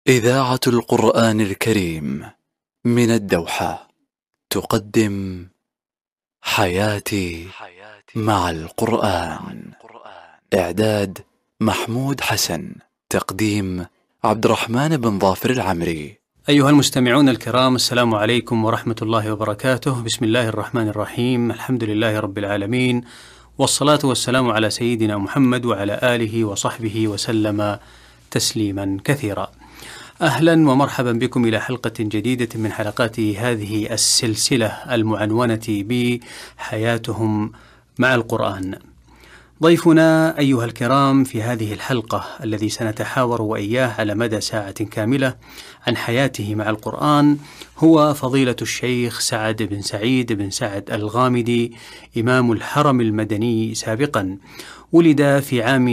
إذاعة القرآن الكريم من الدوحة تقدم حياتي مع القرآن. إعداد محمود حسن، تقديم عبد الرحمن بن ظافر العمري. أيها المستمعون الكرام، السلام عليكم ورحمة الله وبركاته. بسم الله الرحمن الرحيم، الحمد لله رب العالمين، والصلاة والسلام على سيدنا محمد وعلى آله وصحبه وسلم تسليما كثيرا. أهلا ومرحبا بكم إلى حلقة جديدة من حلقات هذه السلسلة المعنونة بحياتهم مع القرآن. ضيفنا أيها الكرام في هذه الحلقة الذي سنتحاور وإياه على مدى ساعة كاملة عن حياته مع القرآن هو فضيلة الشيخ سعد بن سعيد بن سعد الغامدي، إمام الحرم المدني سابقا. ولد في عام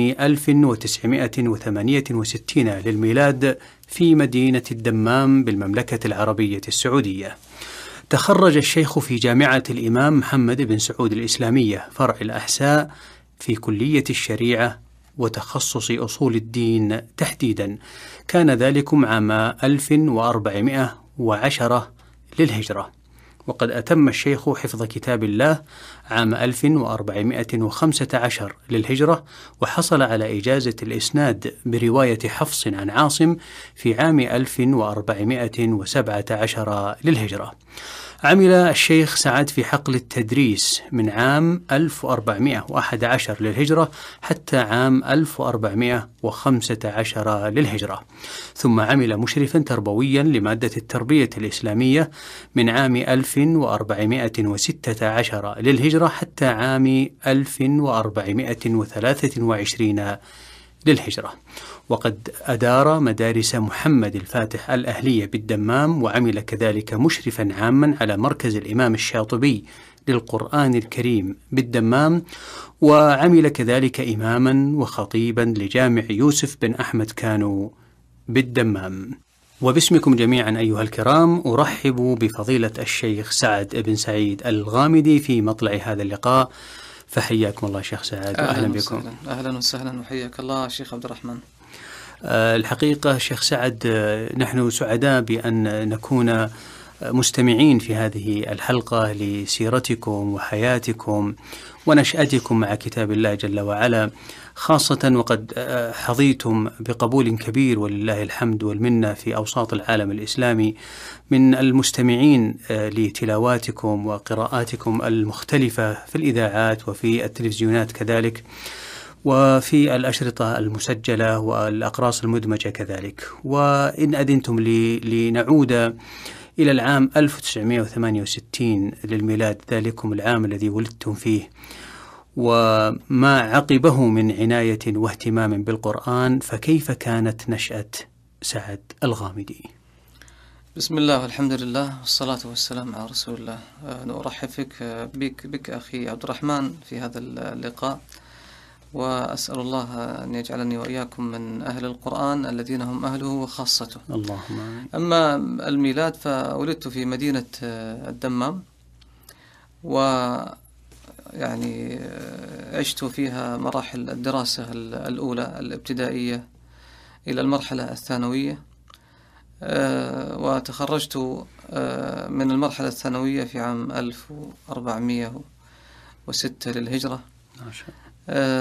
1968 للميلاد في مدينة الدمام بالمملكة العربية السعودية. تخرج الشيخ في جامعة الإمام محمد بن سعود الإسلامية فرع الأحساء في كلية الشريعة وتخصص أصول الدين تحديدا. كان ذلكم عام 1410 للهجرة. وقد أتم الشيخ حفظ كتاب الله عام 1415 للهجرة، وحصل على إجازة الإسناد برواية حفص عن عاصم في عام 1417 للهجرة. عمل الشيخ سعد في حقل التدريس من عام 1411 للهجرة حتى عام 1415 للهجرة، ثم عمل مشرفا تربويا لمادة التربية الإسلامية من عام 1416 للهجرة حتى عام 1423 للهجرة. وقد أدار مدارس محمد الفاتح الأهلية بالدمام، وعمل كذلك مشرفا عاما على مركز الإمام الشاطبي للقرآن الكريم بالدمام، وعمل كذلك إماما وخطيبا لجامع يوسف بن أحمد كانو بالدمام. وباسمكم جميعا أيها الكرام أرحب بفضيلة الشيخ سعد بن سعيد الغامدي في مطلع هذا اللقاء، فحياكم الله شيخ سعد وأهلا بكم. أهلا وسهلا وحياك الله شيخ عبد الرحمن. الحقيقة شيخ سعد، نحن سعداء بأن نكون مستمعين في هذه الحلقة لسيرتكم وحياتكم ونشأتكم مع كتاب الله جل وعلا، خاصة وقد حظيتم بقبول كبير ولله الحمد والمنة في أوساط العالم الإسلامي من المستمعين لتلاواتكم وقراءاتكم المختلفة في الإذاعات وفي التلفزيونات كذلك، وفي الأشرطة المسجلة والأقراص المدمجة كذلك. وإن أذنتم لنعود إلى العام 1968 للميلاد، ذلكم العام الذي ولدتم فيه، وما عقبه من عناية واهتمام بالقرآن، فكيف كانت نشأة سعد الغامدي؟ بسم الله والحمد لله والصلاة والسلام على رسول الله. نرحب بك أخي عبد الرحمن في هذا اللقاء، وأسأل الله أن يجعلني وإياكم من أهل القرآن الذين هم أهله وخاصته. اللهم آمين. أما الميلاد فولدت في مدينة الدمام، ويعني عشت فيها مراحل الدراسة الأولى الابتدائية إلى المرحلة الثانوية، وتخرجت من المرحلة الثانوية في عام 1406 للهجرة. ما شاء الله.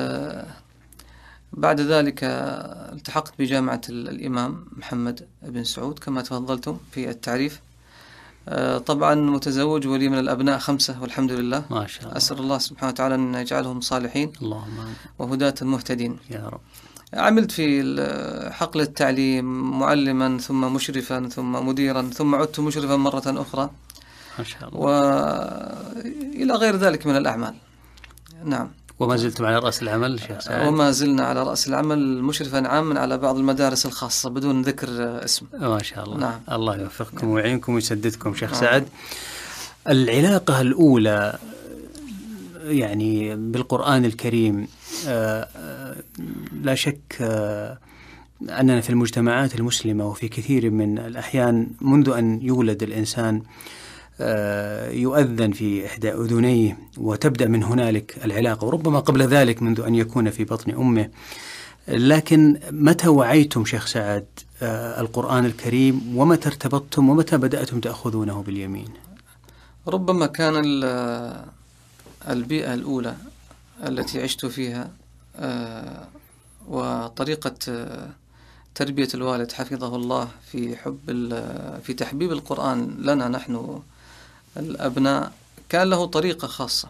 بعد ذلك التحقت بجامعة الإمام محمد بن سعود كما تفضلتم في التعريف. طبعا متزوج ولي من الأبناء 5 والحمد لله. ما شاء الله. أسأل الله سبحانه وتعالى أن يجعلهم صالحين اللهم آمين. وهداة مهتدين يا رب. عملت في حقل التعليم معلما، ثم مشرفا، ثم مديرا، ثم عدت مشرفا مرة أخرى، ما شاء الله، وإلى غير ذلك من الأعمال. نعم. وما زلتم على رأس العمل شيخ سعد؟ وما زلنا على رأس العمل مشرفا عاما على بعض المدارس الخاصة بدون ذكر اسم. ما شاء الله. نعم. الله يوفقكم ويعينكم ويسددكم شيخ سعد. العلاقة الأولى يعني بالقرآن الكريم، لا شك أننا في المجتمعات المسلمة وفي كثير من الأحيان منذ أن يولد الإنسان يؤذن في إحدى أذنيه، وتبدأ من هنالك العلاقة، وربما قبل ذلك منذ أن يكون في بطن أمه لكن متى وعيتم شيخ سعد القرآن الكريم، ومتى ارتبطتم، ومتى بدأتم تأخذونه باليمين؟ ربما كان البيئة الأولى التي عشت فيها وطريقة تربية الوالد حفظه الله في تحبيب القرآن لنا نحن الأبناء، كان له طريقة خاصة.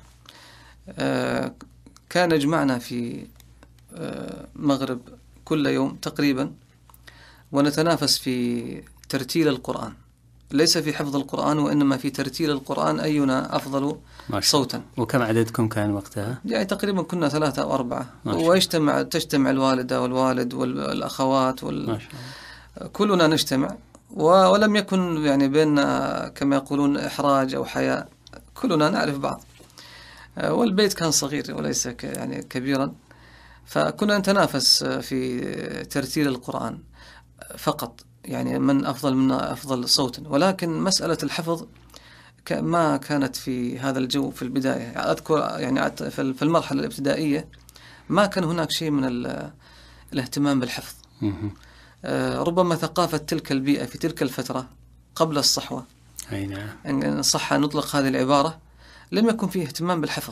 كان يجمعنا في مغرب كل يوم تقريبا، ونتنافس في ترتيل القرآن، ليس في حفظ القرآن وإنما في ترتيل القرآن أينا أفضل صوتا. وكم عددكم كان وقتها؟ يعني تقريبا كنا 3 أو 4، تجتمع الوالدة والوالد والأخوات كلنا نجتمع، ولم يكن يعني بيننا كما يقولون إحراج أو حياء، كلنا نعرف بعض، والبيت كان صغير وليس يعني كبيرا، فكنا نتنافس في ترتيل القرآن فقط، يعني من أفضل منا أفضل صوتا. ولكن مسألة الحفظ ما كانت في هذا الجو في البداية. أذكر يعني في المرحلة الابتدائية ما كان هناك شيء من الاهتمام بالحفظ. ربما ثقافة تلك البيئة في تلك الفترة قبل الصحوة، أي نعم، إن صح نطلق هذه العبارة، لم يكن فيه اهتمام بالحفظ.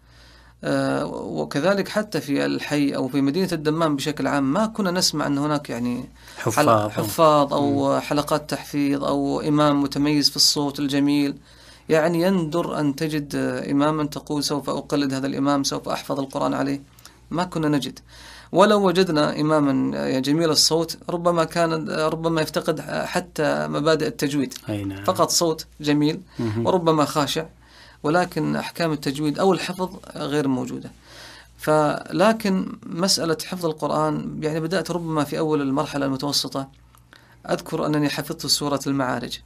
وكذلك حتى في الحي أو في مدينة الدمام بشكل عام ما كنا نسمع أن هناك يعني حفاظ أو حلقات تحفيظ أو إمام متميز في الصوت الجميل. يعني يندر أن تجد إماما تقول سوف أقلد هذا الإمام، سوف أحفظ القرآن عليه. ما كنا نجد. ولو وجدنا إماما جميل الصوت ربما يفتقد حتى مبادئ التجويد. فقط صوت جميل وربما خاشع، ولكن أحكام التجويد أو الحفظ غير موجودة. لكن مسألة حفظ القرآن يعني بدأت ربما في أول المرحلة المتوسطة. أذكر أنني حفظت سورة المعارج،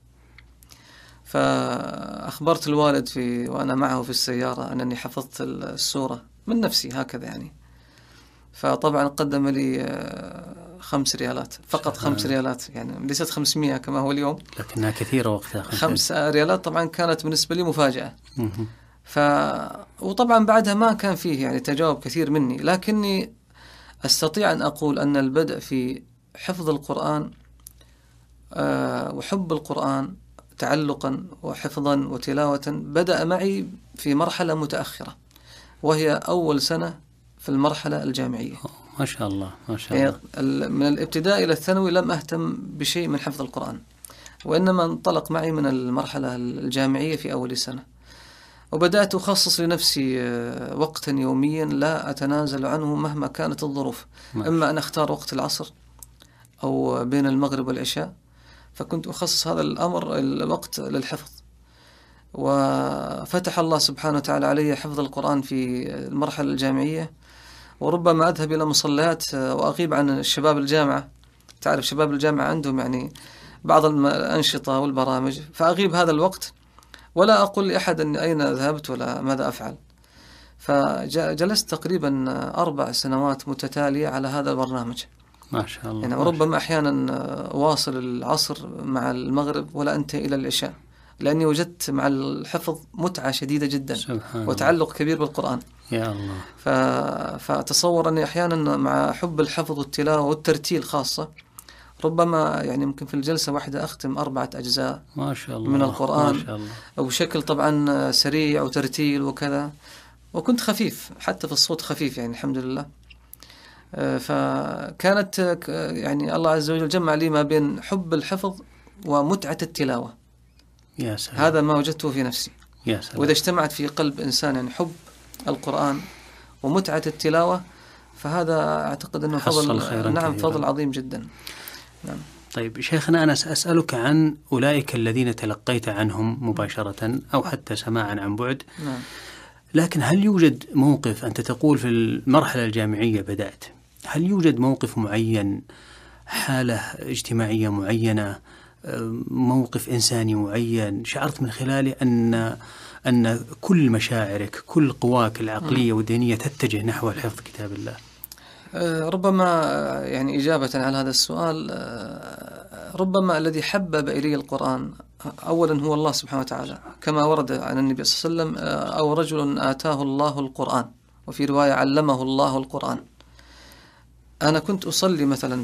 فأخبرت الوالد وأنا معه في السيارة أنني حفظت السورة من نفسي هكذا يعني. فطبعا قدم لي 5 ريالات فقط. 5 ريالات يعني ليست 500 كما هو اليوم، لكنها كثيرة وقتها. 5 ريالات طبعا كانت بالنسبة لي مفاجأة. وطبعا بعدها ما كان فيه يعني تجاوب كثير مني، لكني أستطيع أن أقول أن البدء في حفظ القرآن وحب القرآن تعلقا وحفظا وتلاوة بدأ معي في مرحلة متأخرة، وهي أول سنة في المرحلة الجامعية. ما شاء الله ما شاء الله. من الابتدائي إلى الثانوي لم أهتم بشيء من حفظ القرآن، وإنما انطلق معي من المرحلة الجامعية في أول سنة، وبدأت أخصص لنفسي وقتا يوميا لا أتنازل عنه مهما كانت الظروف. إما أن أختار وقت العصر أو بين المغرب والعشاء، فكنت أخصص هذا الوقت للحفظ. وفتح الله سبحانه وتعالى علي حفظ القرآن في المرحلة الجامعية، وربما أذهب إلى مصليات وأغيب عن شباب الجامعة. تعرف شباب الجامعة عندهم يعني بعض الأنشطة والبرامج، فأغيب هذا الوقت ولا أقول لأحد أن أين ذهبت ولا ماذا أفعل. فجلست تقريبا 4 سنوات متتالية على هذا البرنامج. ما شاء الله. يعني ربما أحيانا أواصل العصر مع المغرب ولا أنتهي إلى العشاء، لأني وجدت مع الحفظ متعة شديدة جدا وتعلق كبير بالقرآن. يا الله. فتصور أني أحيانا مع حب الحفظ والتلاوة والترتيل خاصة، ربما يعني ممكن في الجلسة واحدة أختم 4 أجزاء ما شاء الله من القرآن، ما شاء الله. وبشكل طبعا سريع وترتيل وكذا، وكنت خفيف حتى في الصوت، خفيف يعني الحمد لله. فكانت يعني الله عز وجل جمع لي ما بين حب الحفظ ومتعة التلاوة. يا سلام. هذا ما وجدته في نفسي. يا سلام. وإذا اجتمعت في قلب إنسان يعني حب القرآن ومتعة التلاوة، فهذا أعتقد أنه فضل. نعم، فضل عظيم جدا. نعم. طيب شيخنا، أنا سأسألك عن أولئك الذين تلقيت عنهم مباشرة أو حتى سماعا عن بعد. نعم. لكن هل يوجد موقف، أنت تقول في المرحلة الجامعية بدأت، هل يوجد موقف معين، حالة اجتماعية معينة، موقف إنساني معين شعرت من خلاله أن كل مشاعرك، كل قواك العقلية والذهنية تتجه نحو حفظ كتاب الله؟ ربما يعني إجابة على هذا السؤال، ربما الذي حبب إلي القرآن أولا هو الله سبحانه وتعالى، كما ورد عن النبي صلى الله عليه وسلم: أو رجل آتاه الله القرآن، وفي رواية علمه الله القرآن. أنا كنت أصلي مثلا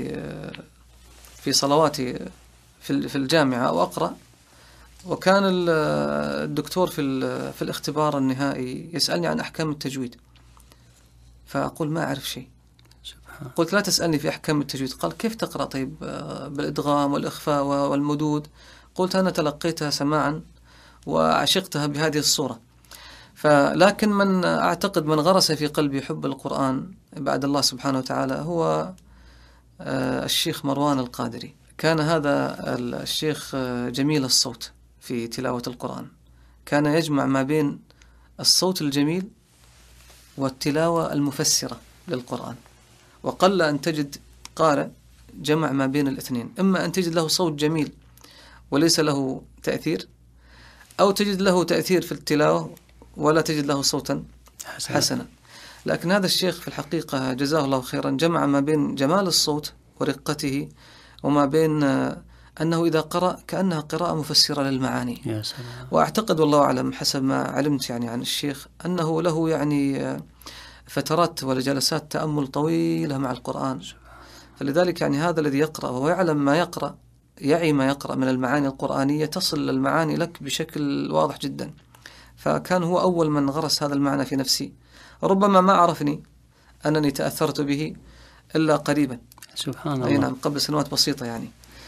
في صلواتي في الجامعة وأقرأ، وكان الدكتور في الاختبار النهائي يسألني عن أحكام التجويد، فأقول ما أعرف شيء. قلت لا تسألني في أحكام التجويد. قال كيف تقرأ طيب بالإدغام والإخفاء والمدود؟ قلت أنا تلقيتها سماعا وعشقتها بهذه الصورة. لكن من أعتقد من غرس في قلبي حب القرآن بعد الله سبحانه وتعالى هو الشيخ مروان القادري. كان هذا الشيخ جميل الصوت في تلاوة القرآن، كان يجمع ما بين الصوت الجميل والتلاوة المفسرة للقرآن، وقل أن تجد قارئ جمع ما بين الاثنين، إما أن تجد له صوت جميل وليس له تأثير، أو تجد له تأثير في التلاوة ولا تجد له صوتا حسنا. لكن هذا الشيخ في الحقيقة جزاه الله خيرا جمع ما بين جمال الصوت ورقته وما بين أنه إذا قرأ كأنها قراءة مفسرة للمعاني. يا سلام. وأعتقد والله أعلم حسب ما علمت يعني عن الشيخ أنه له يعني فترات وجلسات تأمل طويلة مع القرآن. فلذلك يعني هذا الذي يقرأ وهو يعلم ما يقرأ، يعي ما يقرأ من المعاني القرآنية، تصل المعاني لك بشكل واضح جدا. فكان هو أول من غرس هذا المعنى في نفسي. ربما ما عرفني أنني تأثرت به إلا قريبا، سبحان الله. أي نعم، قبل سنوات بسيطة يعني.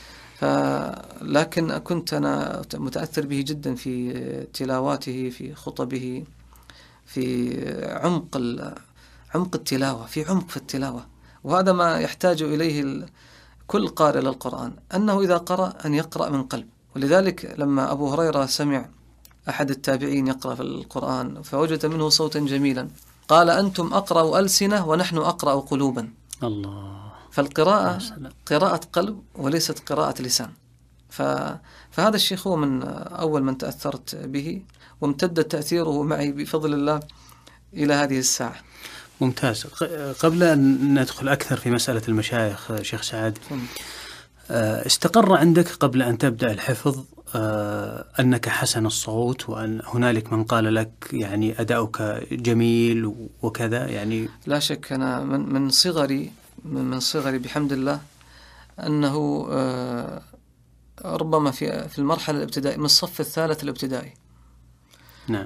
لكن كنت أنا متأثر به جدا في تلاواته، في خطبه، في عمق التلاوة، في عمق في التلاوة. وهذا ما يحتاج إليه كل قارئ للقرآن، أنه إذا قرأ أن يقرأ من قلب. ولذلك لما أبو هريرة سمع أحد التابعين يقرأ في القرآن فوجد منه صوتا جميلا، قال أنتم أقرأ ألسنة ونحن أقرأ قلوبا. الله. فالقراءة قراءة قلب وليست قراءة لسان. فهذا الشيخ هو من أول من تأثرت به، وامتد تأثيره معي بفضل الله إلى هذه الساعة. ممتاز. قبل أن ندخل أكثر في مسألة المشايخ شيخ سعد، استقر عندك قبل أن تبدأ الحفظ أنك حسن الصوت، وأن هنالك من قال لك يعني أداؤك جميل وكذا يعني؟ لا شك، أنا من صغري بحمد الله أنه ربما في المرحلة الابتدائية من الصف الثالث الابتدائي، نعم،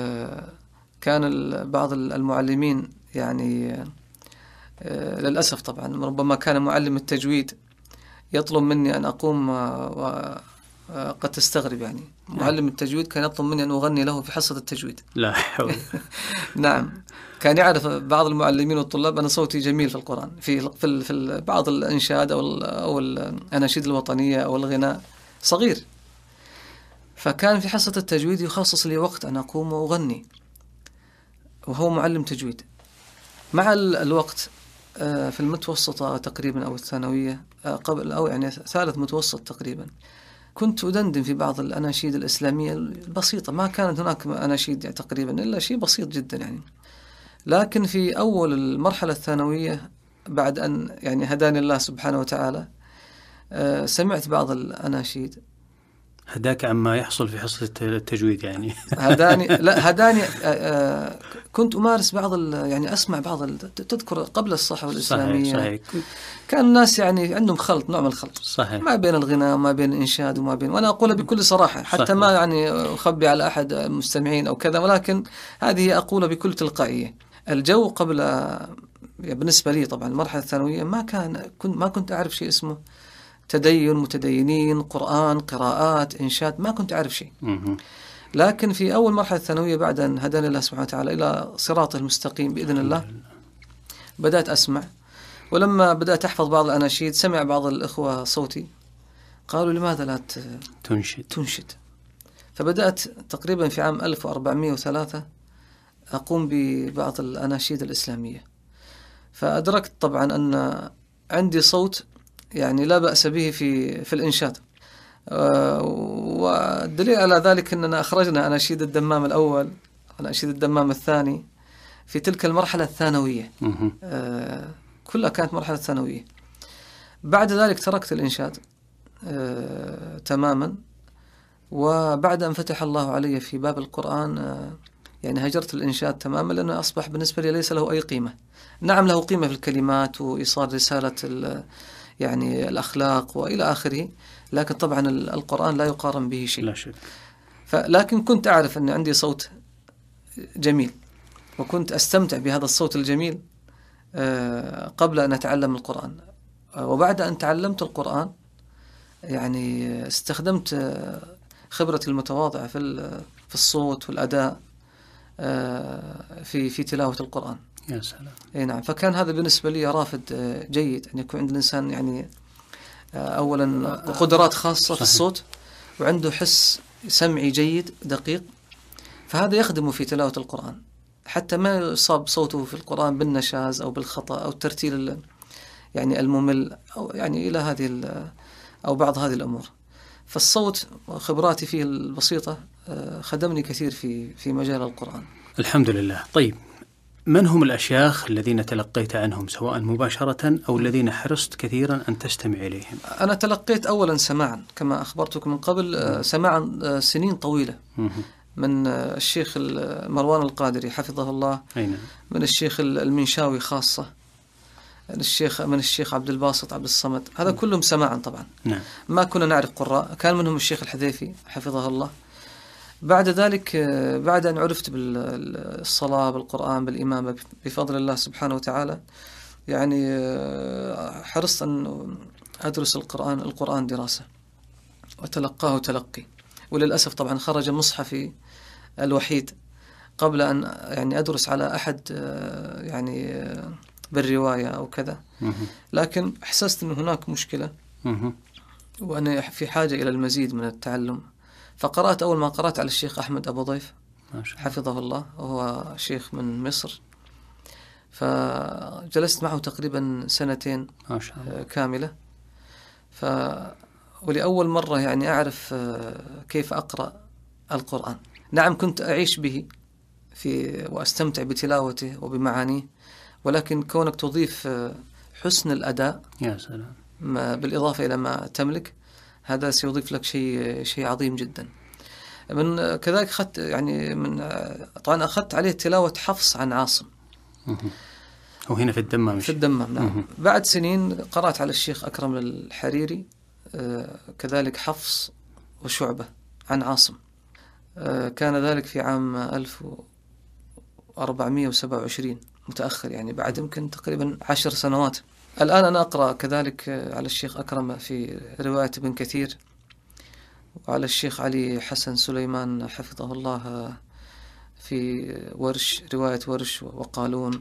كان بعض المعلمين يعني للأسف طبعا ربما كان معلم التجويد يطلب مني أن أقوم، وقد تستغرب يعني معلم التجويد كان يطلب مني أن أغني له في حصة التجويد. لا حول. نعم، كان يعرف بعض المعلمين والطلاب أن صوتي جميل في القرآن، في بعض الإنشاد أو الأناشيد الوطنية أو الغناء صغير. فكان في حصة التجويد يخصص لي وقت أن أقوم وأغني، وهو معلم تجويد. مع الوقت في المتوسطة تقريبا أو الثانوية قبل أو يعني ثالث متوسط تقريبا، كنت أدندن في بعض الأناشيد الإسلامية البسيطة، ما كانت هناك أناشيد يعني تقريبا إلا شيء بسيط جدا يعني. لكن في أول المرحلة الثانوية بعد أن يعني هداني الله سبحانه وتعالى سمعت بعض الأناشيد. هداك عما يحصل في حصة التجويد يعني؟ هداني كنت أمارس يعني أسمع تذكر قبل الصحوة الإسلامية. صحيح. كان الناس يعني عندهم خلط، نوع من الخلط، صحيح، ما بين الغناء وما بين الإنشاد وأنا أقولها بكل صراحة حتى صحيح. ما يعني أخبي على أحد المستمعين أو كذا، ولكن هذه أقولها بكل تلقائية. الجو قبل بالنسبة لي طبعا المرحلة الثانوية ما كنت أعرف شيء اسمه تدين، متدينين، قرآن، قراءات، إنشاد، ما كنت أعرف شيء. لكن في أول مرحلة الثانوية بعد أن هداني الله سبحانه وتعالى إلى صراطه المستقيم بإذن الله بدأت أسمع. ولما بدأت أحفظ بعض الأناشيد سمع بعض الإخوة صوتي، قالوا لماذا لا تنشد؟ فبدأت تقريبا في عام 1403 أقوم ببعض الأناشيد الإسلامية. فأدركت طبعا أن عندي صوت يعني لا بأس به في الإنشاد. والدليل على ذلك أننا أخرجنا أناشيد الدمام الأول وأناشيد الدمام الثاني في تلك المرحلة الثانوية. كلها كانت مرحلة ثانوية. بعد ذلك تركت الإنشاد تماما. وبعد أن فتح الله علي في باب القرآن يعني هجرت الإنشاد تماما، لأنه أصبح بالنسبة لي ليس له أي قيمة. نعم له قيمة في الكلمات وإيصال رسالة يعني الأخلاق وإلى آخره، لكن طبعا القرآن لا يقارن به شيء. لا شك. لكن كنت أعرف أن عندي صوت جميل، وكنت أستمتع بهذا الصوت الجميل قبل أن أتعلم القرآن. وبعد أن تعلمت القرآن يعني استخدمت خبرتي المتواضعة في الصوت والأداء في تلاوة القرآن. يا سلام. أي نعم. فكان هذا بالنسبة لي رافد جيد أن يكون عند الإنسان يعني أولا قدرات خاصة في الصوت، وعنده حس سمعي جيد دقيق، فهذا يخدمه في تلاوة القرآن، حتى ما يصاب صوته في القرآن بالنشاز أو بالخطأ أو الترتيل يعني الممل أو يعني إلى هذه أو بعض هذه الأمور. فالصوت خبراتي فيه البسيطة خدمني كثير في مجال القرآن. الحمد لله. طيب، من هم الأشياخ الذين تلقيت عنهم سواء مباشرة أو الذين حرصت كثيرا أن تستمع إليهم؟ أنا تلقيت أولا سماعا كما أخبرتكم من قبل، سماعا سنين طويلة من الشيخ مروان القادري حفظه الله، من الشيخ المنشاوي خاصة، من الشيخ عبد الباسط عبد الصمد، هذا كلهم سماعا طبعا. نعم. ما كنا نعرف قراء، كان منهم الشيخ الحذيفي حفظه الله. بعد ذلك بعد أن عرفت بالصلاة بالقرآن بالإمامة بفضل الله سبحانه وتعالى، يعني حرصت أن أدرس القرآن دراسة وتلقاه تلقي. وللأسف طبعا خرج مصحفي الوحيد قبل أن يعني أدرس على أحد يعني بالرواية أو كذا، لكن أحسست أن هناك مشكلة وأنا في حاجة إلى المزيد من التعلم. فقرأت أول ما قرأت على الشيخ أحمد أبو ضيف حفظه الله، وهو شيخ من مصر، فجلست معه تقريبا 2 كاملة. ولأول مرة يعني أعرف كيف أقرأ القرآن. نعم كنت أعيش به وأستمتع بتلاوته وبمعانيه، ولكن كونك تضيف حسن الأداء يا سلام بالإضافة إلى ما تملك، هذا سيضيف لك شيء عظيم جدا. من كذلك أخذت يعني طبعا أخذت عليه تلاوة حفص عن عاصم، وهنا في الدمام. في الدمام نعم. بعد سنين قرأت على الشيخ أكرم الحريري كذلك حفص وشعبة عن عاصم، كان ذلك في عام 1427 متأخر، يعني بعد يمكن تقريبا 10 سنوات. الآن أنا أقرأ كذلك على الشيخ أكرم في رواية ابن كثير، وعلى الشيخ علي حسن سليمان حفظه الله في رواية ورش وقالون،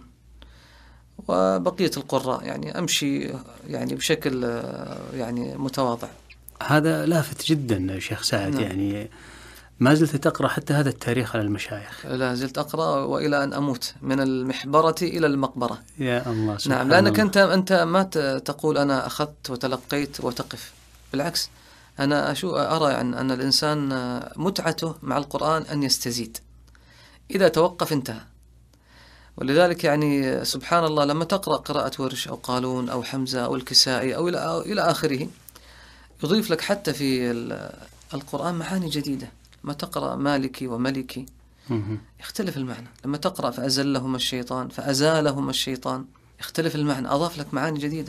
وبقية القراء. يعني أمشي يعني بشكل يعني متواضع. هذا لافت جدا شيخ سعد. نعم. يعني ما زلت تقرأ حتى هذا التاريخ على المشايخ؟ لا زلت أقرأ وإلى أن أموت، من المحبرة إلى المقبرة. يا الله سبحان نعم. لأنك أنت ما تقول أنا أخذت وتلقيت وتقف، بالعكس أنا أرى يعني أن الإنسان متعته مع القرآن أن يستزيد، إذا توقف انتهى. ولذلك يعني سبحان الله لما تقرأ قراءة ورش أو قالون أو حمزة أو الكسائي أو إلى آخره، يضيف لك حتى في القرآن معاني جديدة. لما تقرأ مالكي وملكي يختلف المعنى، لما تقرأ فأزلهم الشيطان فأزالهم الشيطان يختلف المعنى، أضاف لك معاني جديدة.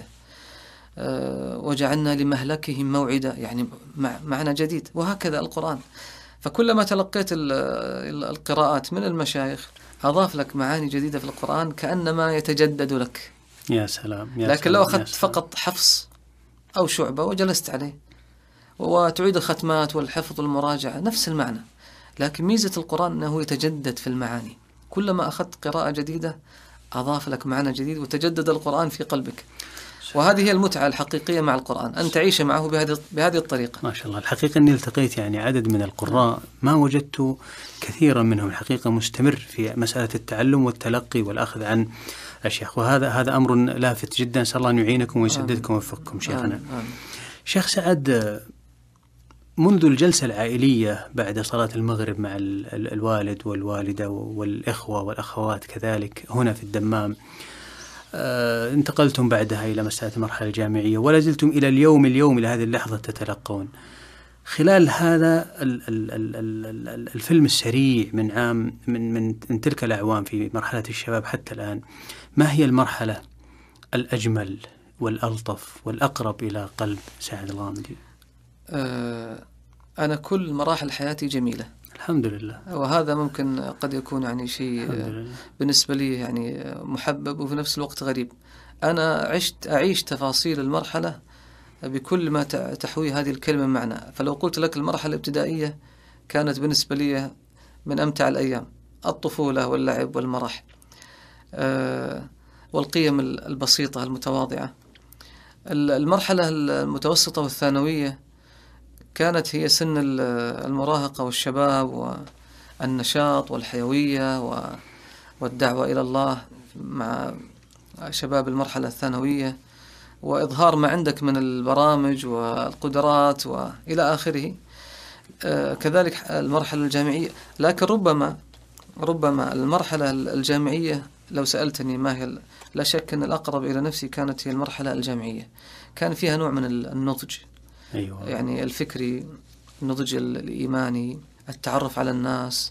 وجعلنا لمهلكهم موعدا، يعني معنى جديد. وهكذا القرآن، فكلما تلقيت القراءات من المشايخ أضاف لك معاني جديدة في القرآن كأنما يتجدد لك. يا سلام. لكن لو أخذت فقط حفص أو شعبة وجلست عليه وتعيد الختمات والحفظ والمراجعة نفس المعنى، لكن ميزة القرآن أنه يتجدد في المعاني. كلما أخذت قراءة جديدة أضاف لك معنى جديد وتجدد القرآن في قلبك. وهذه هي المتعة الحقيقية مع القرآن، أن تعيش معه بهذه الطريقة. ما شاء الله. الحقيقة أني التقيت يعني عدد من القراء ما وجدت كثيرا منهم الحقيقة مستمر في مسألة التعلم والتلقي والأخذ عن الشيخ، وهذا أمر لافت جدا. أسأل الله أن يعينكم ويسددكم ويوفقكم شيخنا. شيخ سعد، منذ الجلسة العائلية بعد صلاة المغرب مع الوالد والوالدة والإخوة والأخوات كذلك هنا في الدمام، انتقلتم بعدها إلى مسألة المرحلة الجامعية، ولا زلتم إلى اليوم إلى هذه اللحظة تتلقون. خلال هذا الفيلم السريع من عام من تلك الأعوام في مرحلة الشباب حتى الآن، ما هي المرحلة الأجمل والألطف والأقرب إلى قلب سعد الغامدي؟ أنا كل مراحل حياتي جميلة الحمد لله، وهذا ممكن قد يكون يعني شيء بالنسبة لي يعني محبب وفي نفس الوقت غريب. أنا أعيش تفاصيل المرحلة بكل ما تحوي هذه الكلمة معنى. فلو قلت لك المرحلة الابتدائية كانت بالنسبة لي من أمتع الأيام، الطفولة واللعب والمرح والقيم البسيطة المتواضعة. المرحلة المتوسطة والثانوية كانت هي سن المراهقة والشباب والنشاط والحيوية والدعوة إلى الله مع شباب المرحلة الثانوية، وإظهار ما عندك من البرامج والقدرات وإلى آخره. كذلك المرحلة الجامعية. لكن ربما المرحلة الجامعية لو سألتني ما هي، لا شك أن الأقرب إلى نفسي كانت هي المرحلة الجامعية. كان فيها نوع من النضج، أيوة. يعني الفكري، النضج الإيماني، التعرف على الناس،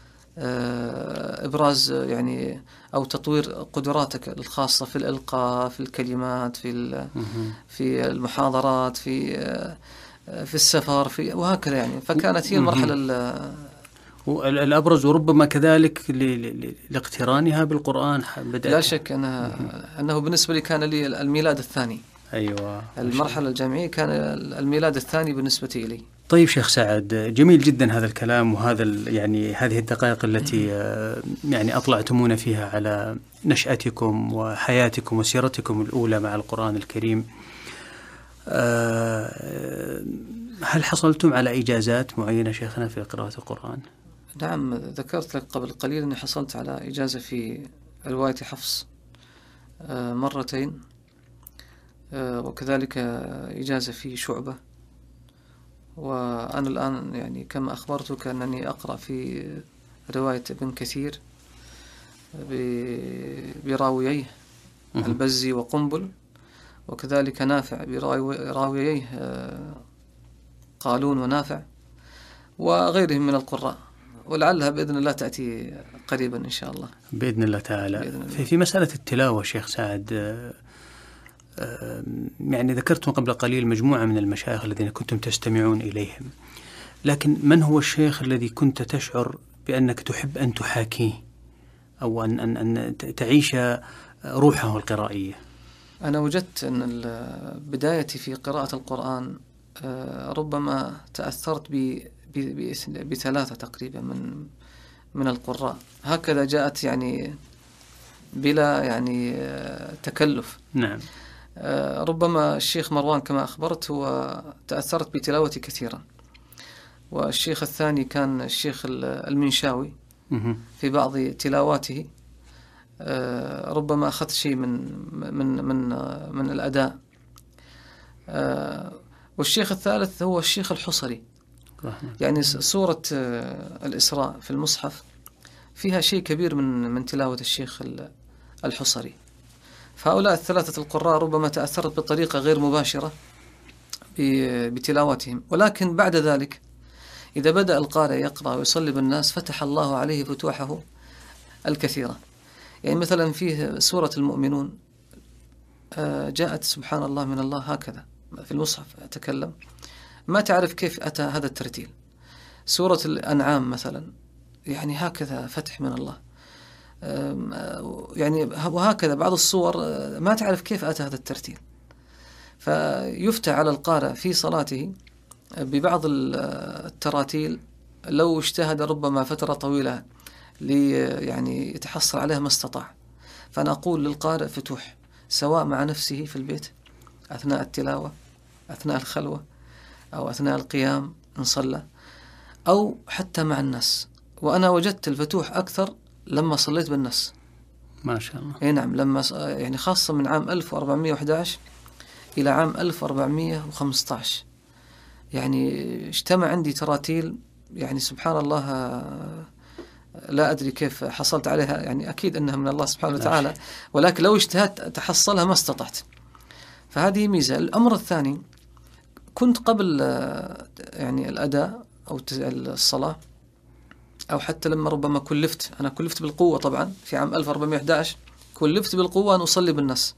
إبراز يعني أو تطوير قدراتك الخاصة في الإلقاء، في الكلمات، في المحاضرات، في السفر، وهكذا يعني. فكانت هي المرحلة الأبرز، وربما كذلك لاقترانها بالقرآن. لا شك أنه بالنسبة لي كان لي الميلاد الثاني. أيوة. المرحلة الجامعية كان الميلاد الثاني بالنسبة لي. طيب شيخ سعد، جميل جدا هذا الكلام وهذا يعني هذه الدقائق التي يعني أطلعتمونا فيها على نشأتكم وحياتكم وسيرتكم الأولى مع القرآن الكريم. هل حصلتم على إجازات معينة شيخنا في قراءة القرآن؟ نعم، ذكرت لك قبل قليل أني حصلت على إجازة في رواية حفص مرتين، وكذلك إجازة في شعبة. وأنا الآن يعني كما أخبرتك أنني أقرأ في رواية ابن كثير براوييه البزي وقنبل، وكذلك نافع براوييه قالون ونافع وغيرهم من القراء، ولعلها بإذن الله تأتي قريبا إن شاء الله بإذن الله تعالى. في مسألة التلاوة شيخ سعد، يعني ذكرتم قبل قليل مجموعة من المشايخ الذين كنتم تستمعون إليهم، لكن من هو الشيخ الذي كنت تشعر بأنك تحب أن تحاكيه أو أن تعيش روحه القرائية؟ أنا وجدت أن بدايتي في قراءة القرآن ربما تأثرت بثلاثة تقريبا من القراء، هكذا جاءت يعني بلا يعني تكلف. نعم. ربما الشيخ مروان كما أخبرت هو تأثرت بتلاوتي كثيرا، والشيخ الثاني كان الشيخ المنشاوي في بعض تلاواته، ربما أخذت شيء من الأداء. والشيخ الثالث هو الشيخ الحصري، يعني سورة الإسراء في المصحف فيها شيء كبير من تلاوة الشيخ الحصري. فهؤلاء الثلاثة القراء ربما تأثرت بطريقة غير مباشرة بتلاوتهم، ولكن بعد ذلك إذا بدأ القارئ يقرأ ويصلي بالناس فتح الله عليه فتوحه الكثيرة. يعني مثلا فيه سورة المؤمنون جاءت سبحان الله من الله هكذا في المصحف أتكلم، ما تعرف كيف أتى هذا الترتيل. سورة الأنعام مثلا يعني هكذا فتح من الله، يعني وهكذا بعض الصور ما تعرف كيف أتى هذا الترتيل. فيفتح على القارئ في صلاته ببعض التراتيل لو اجتهد ربما فترة طويلة يعني يتحصل عليها ما استطاع. فأنا أقول للقارئ فتوح، سواء مع نفسه في البيت أثناء التلاوة، أثناء الخلوة، أو أثناء القيام إن صلى، أو حتى مع الناس. وأنا وجدت الفتوح أكثر لما صليت بالناس. ما شاء الله. أي نعم، لما يعني خاصة من عام 1411 إلى عام 1415 يعني اجتمع عندي تراتيل، يعني سبحان الله لا أدري كيف حصلت عليها، يعني أكيد أنها من الله سبحانه وتعالى، ولكن لو اجتهدت تحصلها ما استطعت. فهذه ميزة. الأمر الثاني كنت قبل يعني الأداء أو الصلاة، أو حتى لما ربما كلفت، أنا كلفت بالقوة طبعا في عام 1411، كلفت بالقوة أن أصلي بالناس.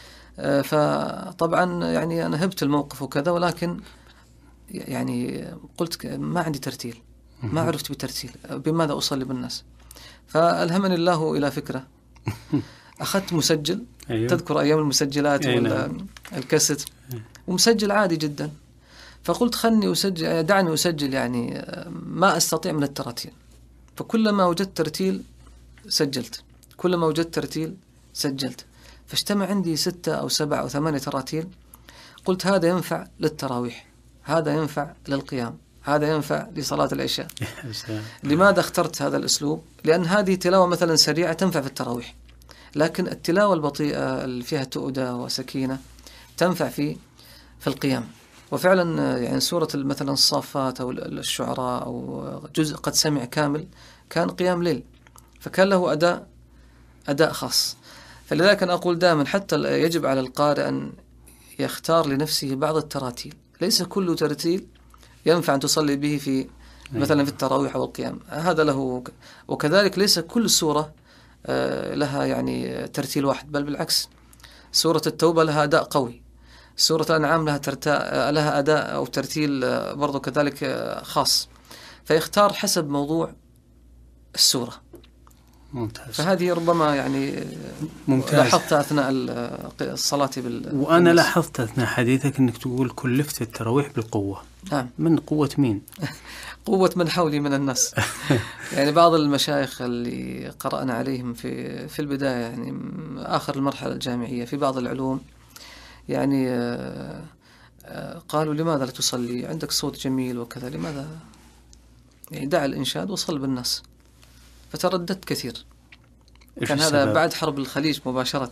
فطبعا يعني أنا هبت الموقف وكذا، ولكن يعني قلت ما عندي ترتيل، ما عرفت بترتيل بماذا أصلي بالناس. فألهمني الله إلى فكرة، أخذت مسجل. أيوه. تذكر أيام المسجلات والكاسيت، ومسجل عادي جدا. فقلت خلني أسجل، دعني أسجل يعني ما أستطيع من التراتيل. فكلما وجدت ترتيل سجلت، كلما وجدت ترتيل سجلت، فاجتمع عندي 6 أو 7 أو 8 تراتيل. قلت هذا ينفع للتراويح، هذا ينفع للقيام، هذا ينفع لصلاة العشاء. لماذا اخترت هذا الأسلوب؟ لأن هذه تلاوة مثلا سريعة تنفع في التراويح، لكن التلاوة البطيئة اللي فيها تؤدة وسكينة تنفع في القيام. وفعلا يعني سورة مثلا الصافات أو الشعراء أو جزء قد سمع كامل كان قيام ليل، فكان له أداء خاص. فلذلك أنا أقول دائما حتى يجب على القارئ أن يختار لنفسه بعض التراتيل، ليس كل ترتيل ينفع أن تصلي به في مثلا في التراويح أو القيام، هذا له. وكذلك ليس كل سورة لها يعني ترتيل واحد، بل بالعكس، سورة التوبة لها أداء قوي، سورة الأنعام لها أداء أو ترتيل برضو كذلك خاص، فيختار حسب موضوع السورة. ممتاز. فهذه ربما يعني ممتاز. لاحظت أثناء الصلاة وأنا لاحظت أثناء حديثك أنك تقول كلفت التراويح بالقوة. نعم. من قوة مين؟ قوة من حولي من الناس. يعني بعض المشايخ اللي قرأنا عليهم في البداية، يعني آخر المرحلة الجامعية في بعض العلوم، يعني قالوا لماذا لا تصلي، عندك صوت جميل وكذا، لماذا يعني دع الإنشاد وصل بالناس. فترددت كثير، كان هذا بعد حرب الخليج مباشرة.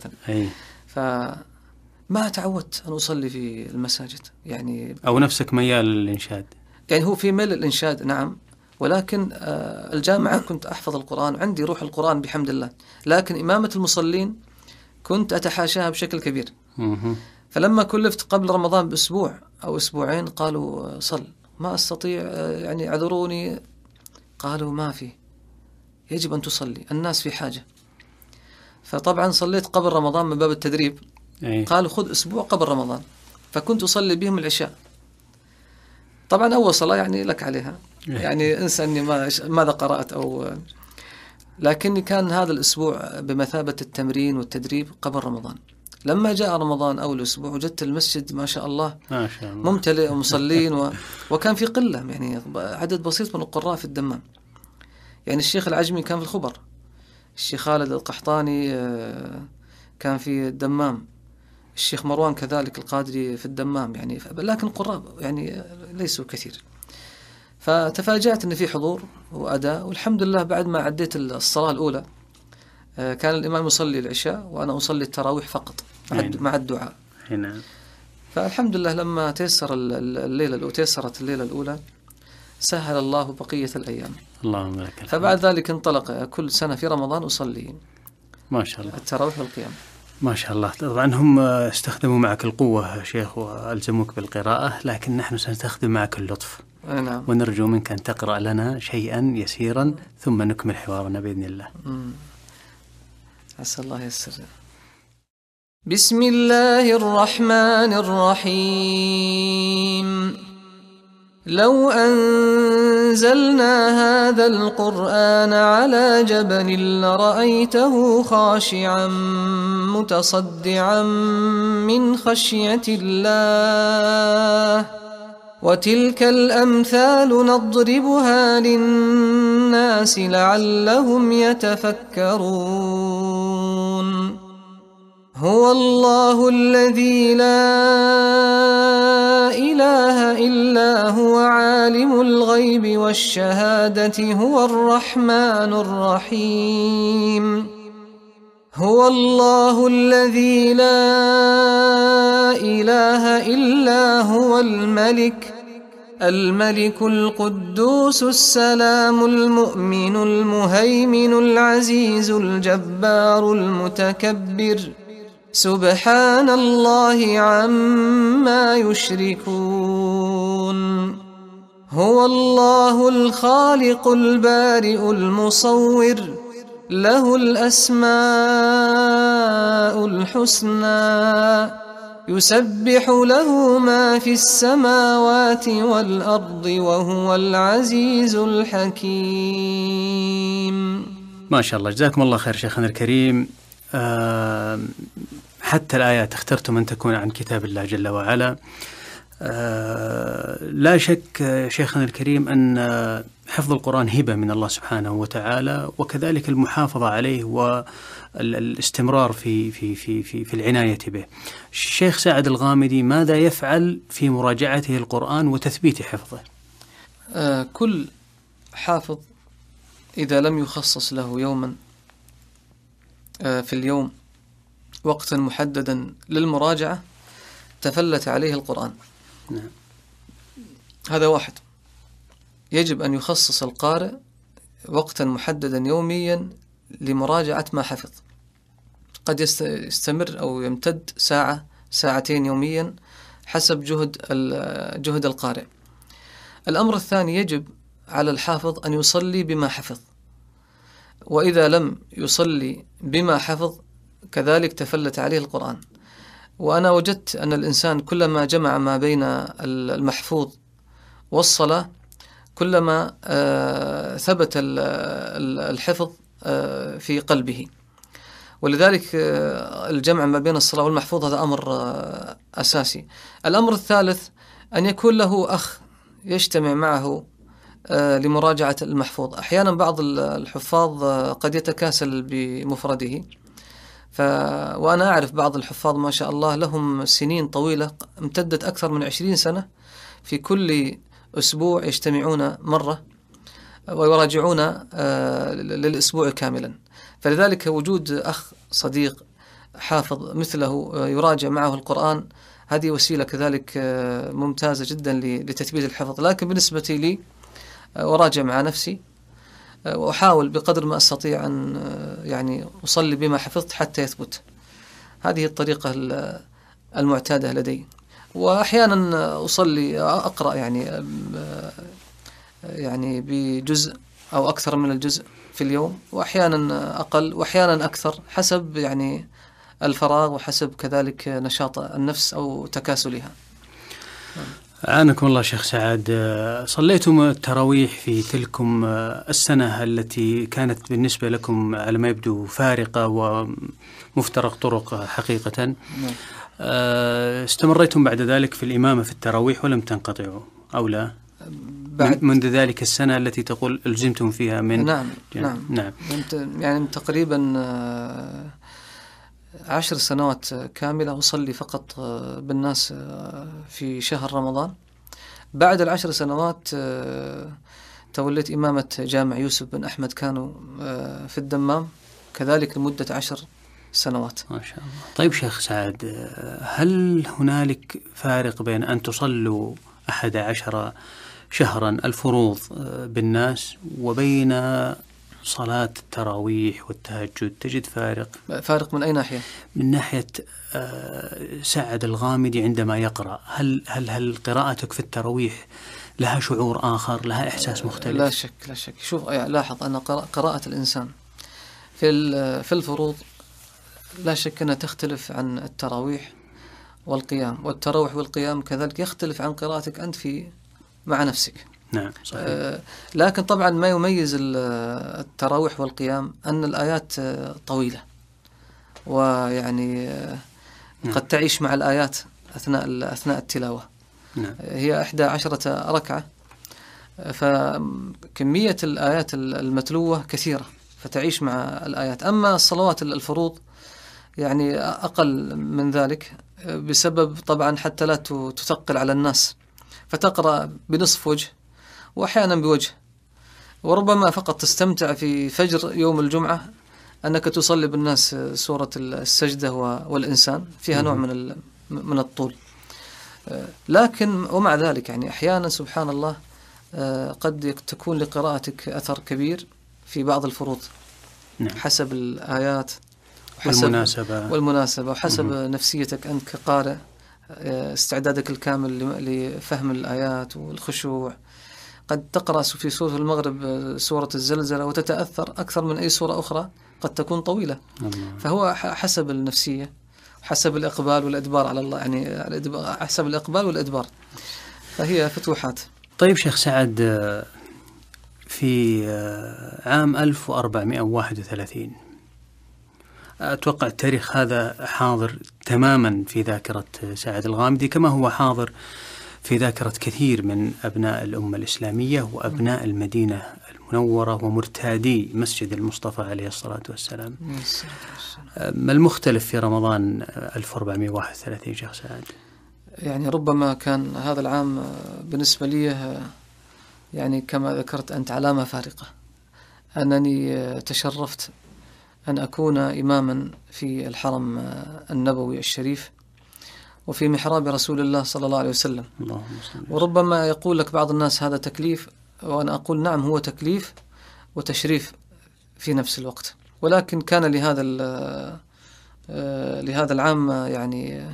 فما تعودت أن أصلي في المساجد يعني، أو نفسك ميال للإنشاد؟ يعني هو في ميل الإنشاد نعم، ولكن الجامعة كنت أحفظ القرآن، عندي روح القرآن بحمد الله، لكن إمامة المصلين كنت أتحاشاها بشكل كبير. فلما كلفت قبل رمضان بأسبوع أو أسبوعين قالوا صل، ما أستطيع يعني اعذروني. قالوا ما في، يجب أن تصلي، الناس في حاجة. فطبعا صليت قبل رمضان من باب التدريب. قالوا خذ أسبوع قبل رمضان، فكنت أصلي بهم العشاء. طبعا أول صلاة يعني لك عليها، يعني انسى أني ماذا قرأت لكني كان هذا الأسبوع بمثابة التمرين والتدريب قبل رمضان. لما جاء رمضان أول أسبوع وجدت المسجد ما شاء الله ممتلئ ومصلين وكان في قلة، يعني عدد بسيط من القراء في الدمام. يعني الشيخ العجمي كان في الخبر، الشيخ خالد القحطاني كان في الدمام، الشيخ مروان كذلك القادري في الدمام، يعني لكن القراء يعني ليسوا كثير. فتفاجأت أن في حضور وأداء، والحمد لله بعد ما عديت الصلاة الأولى كان الإمام يصلي العشاء وأنا أصلي التراويح فقط مع الدعاء. فالحمد لله لما تيسرت الليلة الأولى سهل الله بقية الأيام. اللهم لك الحمد. فبعد ذلك انطلق كل سنة في رمضان أصلي ما شاء الله التراويح والقيام. ما شاء الله. طبعا هم استخدموا معك القوة شيخ وألزموك بالقراءة، لكن نحن سنستخدم معك اللطف. نعم. ونرجو منك أن تقرأ لنا شيئا يسيرا ثم نكمل حوارنا بإذن الله. عسى الله يسر. بسم الله الرحمن الرحيم. لو أنزلنا هذا القرآن على جبل لرأيته خاشعا متصدعا من خشية الله، وتلك الأمثال نضربها للناس لعلهم يتفكرون. هو الله الذي لا إله إلا هو عالم الغيب والشهادة هو الرحمن الرحيم. هو الله الذي لا إله إلا هو الملك القدوس السلام المؤمن المهيمن العزيز الجبار المتكبر، سبحان الله عما يشركون. هو الله الخالق البارئ المصور له الأسماء الحسنى يسبح له ما في السماوات والأرض وهو العزيز الحكيم. ما شاء الله، جزاكم الله خير شيخنا الكريم. حتى الآيات اخترتم أن تكون عن كتاب الله جل وعلا. لا شك شيخنا الكريم أن حفظ القرآن هبة من الله سبحانه وتعالى، وكذلك المحافظة عليه والاستمرار في العناية به. الشيخ سعد الغامدي ماذا يفعل في مراجعته القرآن وتثبيت حفظه؟ كل حافظ إذا لم يخصص له يوما في اليوم وقتا محددا للمراجعة تفلت عليه القرآن. نعم. هذا واحد. يجب أن يخصص القارئ وقتا محددا يوميا لمراجعة ما حفظ. قد يستمر أو يمتد ساعة ساعتين يوميا حسب جهد القارئ. الأمر الثاني، يجب على الحافظ أن يصلي بما حفظ، وإذا لم يصلي بما حفظ كذلك تفلت عليه القرآن. وأنا وجدت أن الإنسان كلما جمع ما بين المحفوظ والصلاة كلما ثبت الحفظ في قلبه. ولذلك الجمع ما بين الصلاة والمحفوظ هذا أمر أساسي. الأمر الثالث أن يكون له أخ يجتمع معه لمراجعة المحفوظ. أحيانا بعض الحفاظ قد يتكاسل بمفرده، وأنا أعرف بعض الحفاظ ما شاء الله لهم سنين طويلة امتدت أكثر من 20 سنة، في كل أسبوع يجتمعون مرة ويراجعون للأسبوع كاملا. فلذلك وجود أخ صديق حافظ مثله يراجع معه القرآن هذه وسيلة كذلك ممتازة جدا لتثبيت الحفظ. لكن بالنسبة لي أراجع مع نفسي وأحاول بقدر ما أستطيع أن يعني أصلي بما حفظت حتى يثبت. هذه الطريقة المعتادة لدي. وأحيانا أصلي أقرأ يعني بجزء أو أكثر من الجزء في اليوم، وأحيانا أقل وأحيانا أكثر حسب يعني الفراغ وحسب كذلك نشاط النفس أو تكاسلها. أعانكم الله شيخ سعد. صليتم التراويح في تلكم السنة التي كانت بالنسبة لكم على ما يبدو فارقة ومفترق طرق حقيقة. نعم. استمريتم بعد ذلك في الإمامة في التراويح ولم تنقطعوا أو لا؟ منذ ذلك السنة التي تقول ألزمتم فيها من نعم. يعني تقريبا 10 سنوات كاملة أصلي فقط بالناس في شهر رمضان. بعد 10 سنوات توليت إمامة جامع يوسف بن أحمد كانوا في الدمام كذلك لمدة 10 سنوات. ما شاء الله. طيب شيخ سعد، هل هنالك فارق بين أن تصلوا 11 شهرا الفروض بالناس وبين صلاة التراويح والتهجد؟ تجد فارق من أي ناحية؟ من ناحية سعد الغامدي عندما يقرأ، هل قراءتك في التراويح لها شعور آخر، لها إحساس مختلف؟ لا شك. شوف، لاحظ أن قراءة الإنسان في الفروض لا شك أنها تختلف عن التراويح والقيام، والتراويح والقيام كذلك يختلف عن قراءتك أنت مع نفسك. نعم صحيح. لكن طبعا ما يميز التراويح والقيام أن الآيات طويلة، ويعني قد تعيش مع الآيات أثناء التلاوة. نعم. هي 11 ركعة، فكمية الآيات المتلوة كثيرة فتعيش مع الآيات. أما الصلوات الفروض يعني أقل من ذلك، بسبب طبعا حتى لا تثقل على الناس، فتقرأ بنصف وجه وأحيانا بوجه، وربما فقط تستمتع في فجر يوم الجمعة أنك تصلي بالناس سورة السجدة والإنسان، فيها نوع من الطول. لكن ومع ذلك يعني أحيانا سبحان الله قد تكون لقراءتك أثر كبير في بعض الفروض. نعم. حسب الآيات والمناسبة وحسب نفسيتك أنت كقارئ، استعدادك الكامل لفهم الآيات والخشوع قد تقرأ في سورة المغرب سورة الزلزلة وتتأثر أكثر من أي سورة أخرى قد تكون طويلة. فهو حسب النفسية، حسب الإقبال والإدبار على الله، يعني حسب الإقبال والإدبار، فهي فتوحات. طيب شيخ سعد، في عام 1431 أتوقع التاريخ هذا حاضر تماما في ذاكرة سعد الغامدي كما هو حاضر في ذاكرة كثير من أبناء الأمة الإسلامية وأبناء المدينة المنورة ومرتادي مسجد المصطفى عليه الصلاة والسلام. ما المختلف في رمضان 1431 شيخ سعد؟ يعني ربما كان هذا العام بالنسبة لي يعني كما ذكرت أنت علامة فارقة، أنني تشرفت أن أكون إماما في الحرم النبوي الشريف وفي محراب رسول الله صلى الله عليه وسلم. وربما يقول لك بعض الناس هذا تكليف، وأنا أقول نعم هو تكليف وتشريف في نفس الوقت، ولكن كان لهذا العام يعني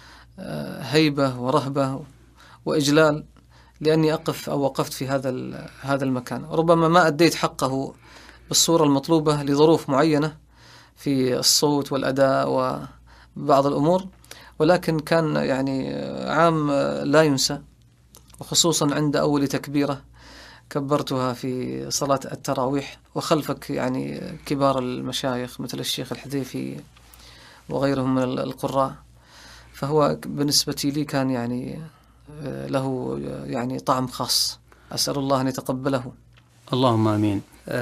هيبة ورهبة وإجلال، لأني وقفت في هذا المكان. ربما ما أديت حقه بالصورة المطلوبة لظروف معينة في الصوت والأداء وبعض الأمور، ولكن كان يعني عام لا ينسى، وخصوصا عند أول تكبيرة كبرتها في صلاة التراويح وخلفك يعني كبار المشايخ مثل الشيخ الحذيفي وغيرهم من القراء، فهو بالنسبة لي كان يعني له يعني طعم خاص، أسأل الله أن يتقبله. اللهم آمين.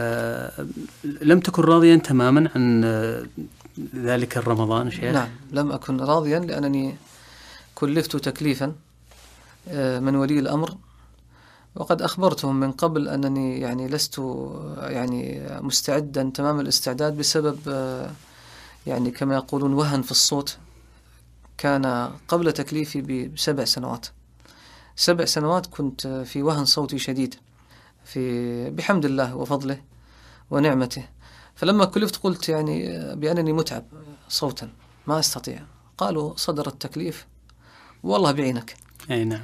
لم تكن راضيا تماما عن ذلك الرمضان شيخ؟ نعم، لم أكن راضيا لأنني كلفت تكليفا من ولي الأمر، وقد أخبرتهم من قبل أنني يعني لست يعني مستعدا تمام الاستعداد بسبب يعني كما يقولون وهن في الصوت. كان قبل تكليفي ب7 سنوات، 7 سنوات كنت في وهن صوتي شديد بحمد الله وفضله ونعمته. فلما كلفت قلت يعني بأنني متعب صوتا ما أستطيع. قالوا صدر التكليف والله بعينك. أي نعم.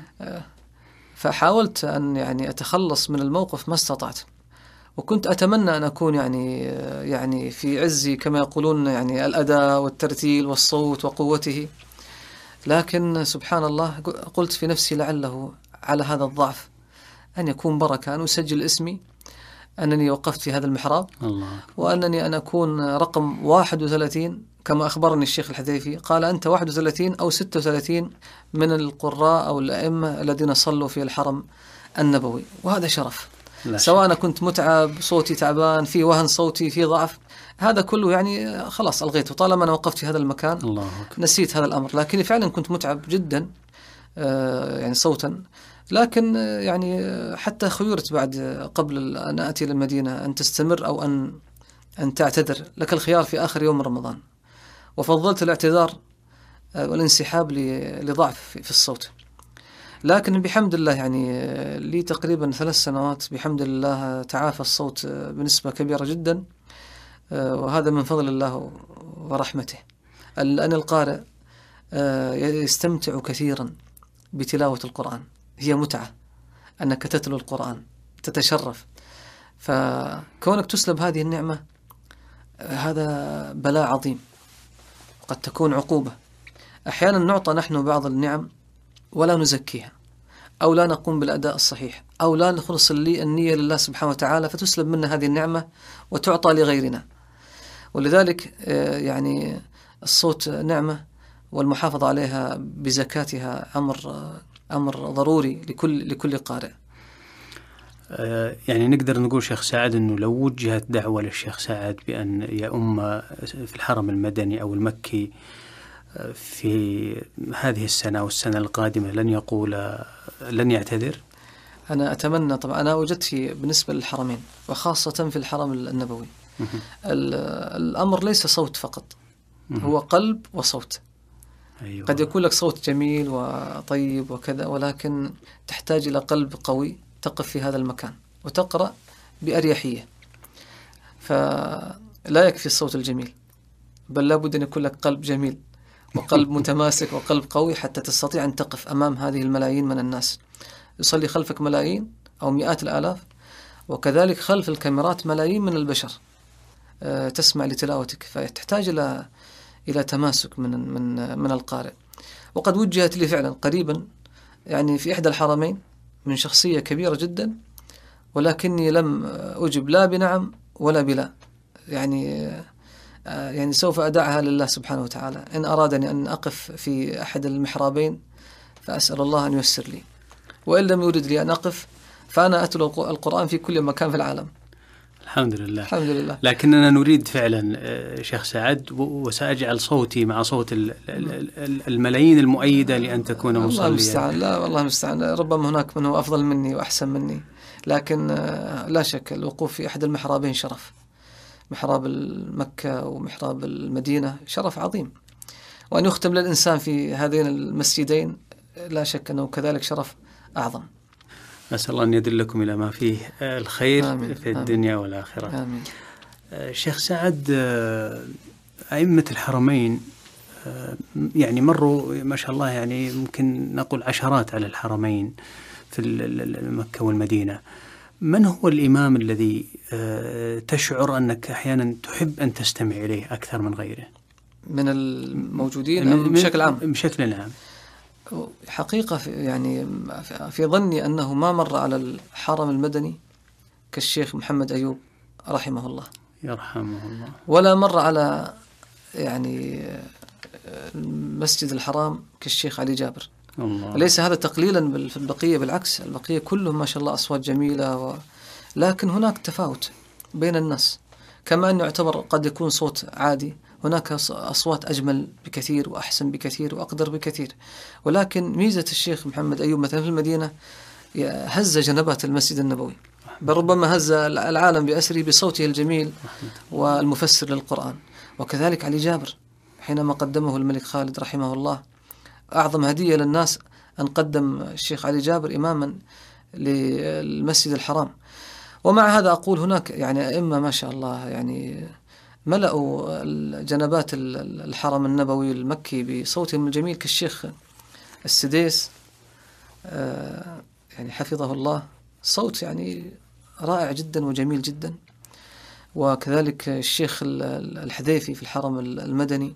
فحاولت أن يعني أتخلص من الموقف ما استطعت، وكنت أتمنى أن أكون يعني في عزي كما يقولون يعني الأداء والترتيل والصوت وقوته، لكن سبحان الله قلت في نفسي لعله على هذا الضعف أن يكون بركة أن أسجل اسمي أنني وقفت في هذا المحراب الله. وأنني أن أكون رقم 31 كما أخبرني الشيخ الحذيفي، قال أنت 31 أو 36 من القراء أو الأئمة الذين صلوا في الحرم النبوي، وهذا شرف. سواء أنا كنت متعب، صوتي تعبان، في وهن صوتي، في ضعف، هذا كله يعني خلاص ألغيته طالما أنا وقفت في هذا المكان. الله. نسيت هذا الأمر، لكن فعلا كنت متعب جدا يعني صوتا، لكن يعني حتى خيرت بعد قبل أن أتي للمدينة أن تستمر أو أن تعتذر، لك الخيار في آخر يوم رمضان، وفضلت الاعتذار والانسحاب لضعف في الصوت. لكن بحمد الله يعني لي تقريبا 3 سنوات بحمد الله تعافى الصوت بنسبة كبيرة جدا، وهذا من فضل الله ورحمته. أن القارئ يستمتع كثيرا بتلاوة القرآن، هي متعة أنك تتلو القرآن تتشرف، فكونك تسلب هذه النعمة هذا بلاء عظيم، قد تكون عقوبة. أحيانا نعطى نحن بعض النعم ولا نزكيها، أو لا نقوم بالأداء الصحيح، أو لا نخلص النية لله سبحانه وتعالى، فتسلب منا هذه النعمة وتعطى لغيرنا. ولذلك يعني الصوت نعمة، والمحافظة عليها بزكاتها أمر ضروري لكل قارئ. يعني نقدر نقول شيخ سعد أنه لو وجهت دعوة للشيخ سعد بأن يؤم في الحرم المدني أو المكي في هذه السنة والسنة القادمة لن يعتذر؟ أنا أتمنى طبعا. أنا وجدت بالنسبة للحرمين وخاصة في الحرم النبوي الأمر ليس صوت فقط، هو قلب وصوت. أيوة. قد يكون لك صوت جميل وطيب وكذا، ولكن تحتاج إلى قلب قوي تقف في هذا المكان وتقرأ بأريحية، فلا يكفي الصوت الجميل، بل لابد أن يكون لك قلب جميل وقلب متماسك وقلب قوي حتى تستطيع أن تقف أمام هذه الملايين من الناس. يصلي خلفك ملايين أو مئات الآلاف، وكذلك خلف الكاميرات ملايين من البشر تسمع لتلاوتك، فتحتاج إلى تماسك من القارئ. وقد وجهت لي فعلا قريبا يعني في إحدى الحرمين من شخصية كبيرة جدا، ولكني لم أجب لا بنعم ولا بلا، يعني سوف أدعها لله سبحانه وتعالى. إن أرادني أن أقف في أحد المحرابين فأسأل الله أن ييسر لي، وإن لم يرد لي أن أقف فأنا أتلو القرآن في كل مكان في العالم. الحمد لله. الحمد لله. لكننا نريد فعلا شيخ سعد، وسأجعل صوتي مع صوت الملايين المؤيدة لأن تكون مصليا. الله المستعان. لا والله المستعان، ربما هناك من هو أفضل مني وأحسن مني، لكن لا شك الوقوف في أحد المحرابين شرف، محراب مكة ومحراب المدينة شرف عظيم، وأن يختم للإنسان في هذين المسجدين لا شك أنه كذلك شرف أعظم. أسأل الله أن يدلكم إلى ما فيه الخير آمين. في الدنيا والآخرة. آمين. شيخ سعد، أئمة الحرمين يعني مروا ما شاء الله، يعني ممكن نقول عشرات على الحرمين في مكة والمدينة. من هو الإمام الذي تشعر أنك أحيانا تحب أن تستمع إليه أكثر من غيره من الموجودين بشكل عام؟ بشكل عام حقيقة يعني في ظني أنه ما مر على الحرم المدني كالشيخ محمد أيوب رحمه الله يرحمه الله، ولا مر على يعني المسجد الحرام كالشيخ علي جابر. الله. ليس هذا تقليلا في البقية، بالعكس البقية كلهم ما شاء الله أصوات جميلة لكن هناك تفاوت بين الناس، كما أنه يعتبر قد يكون صوت عادي، هناك أصوات أجمل بكثير وأحسن بكثير وأقدر بكثير. ولكن ميزة الشيخ محمد أيوب مثلا في المدينة هز جنبات المسجد النبوي، بل ربما هز العالم بأسره بصوته الجميل والمفسر للقرآن. وكذلك علي جابر حينما قدمه الملك خالد رحمه الله، أعظم هدية للناس أن قدم الشيخ علي جابر إماما للمسجد الحرام. ومع هذا أقول هناك يعني أئمة ما شاء الله يعني ملأوا جنبات الحرم النبوي المكي بصوتهم الجميل كالشيخ السديس يعني حفظه الله، صوت يعني رائع جدا وجميل جدا. وكذلك الشيخ الحذيفي في الحرم المدني،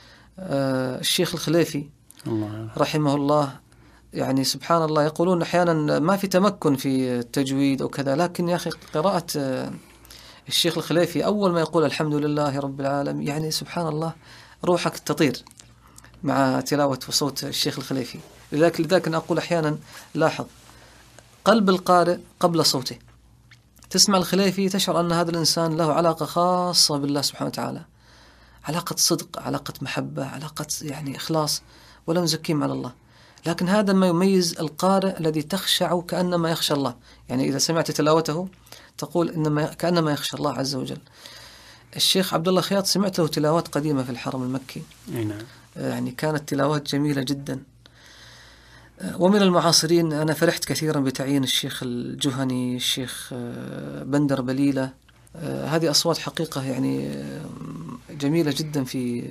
الشيخ الخليفي الله رحمه الله، يعني سبحان الله يقولون أحيانا ما في تمكن في التجويد أو كذا، لكن يا أخي قراءة الشيخ الخليفي أول ما يقول الحمد لله رب العالمين يعني سبحان الله روحك تطير مع تلاوة وصوت الشيخ الخليفي. لذلك أنا أقول أحيانا لاحظ قلب القارئ قبل صوته. تسمع الخليفي تشعر أن هذا الإنسان له علاقة خاصة بالله سبحانه وتعالى، علاقة صدق، علاقة محبة، علاقة يعني إخلاص، ولا مزكيم على الله. لكن هذا ما يميز القارئ الذي تخشع كأنما يخشى الله، يعني إذا سمعت تلاوته تقول كأنما يخشى الله عز وجل. الشيخ عبد الله خياط سمعت له تلاوات قديمة في الحرم المكي، يعني كانت تلاوات جميلة جدا. ومن المعاصرين أنا فرحت كثيرا بتعيين الشيخ الجهني، الشيخ بندر بليلة. هذه أصوات حقيقة يعني جميلة جدا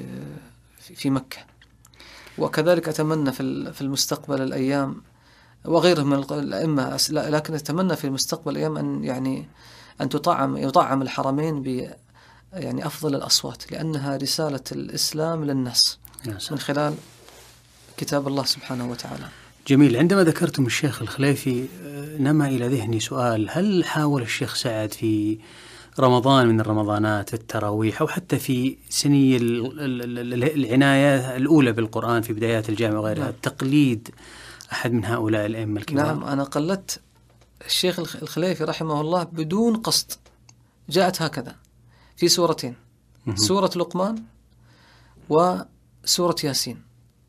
في مكة. وكذلك أتمنى في المستقبل الأيام وغيرهم من الأئمة، لكن أتمنى في المستقبل الأيام أن يعني أن يطعم الحرمين ب يعني أفضل الأصوات، لأنها رسالة الإسلام للناس من خلال كتاب الله سبحانه وتعالى. جميل. عندما ذكرتم الشيخ الخليفي نما إلى ذهني سؤال: هل حاول الشيخ سعد في رمضان من الرمضانات التراويح، أو حتى في سني العناية الأولى بالقرآن في بدايات الجامعة وغيرها، تقليد أحد من هؤلاء الأئمة الكبار؟ نعم، أنا قلدت الشيخ الخليفي رحمه الله بدون قصد. جاءت هكذا في سورتين، سورة لقمان وسورة ياسين.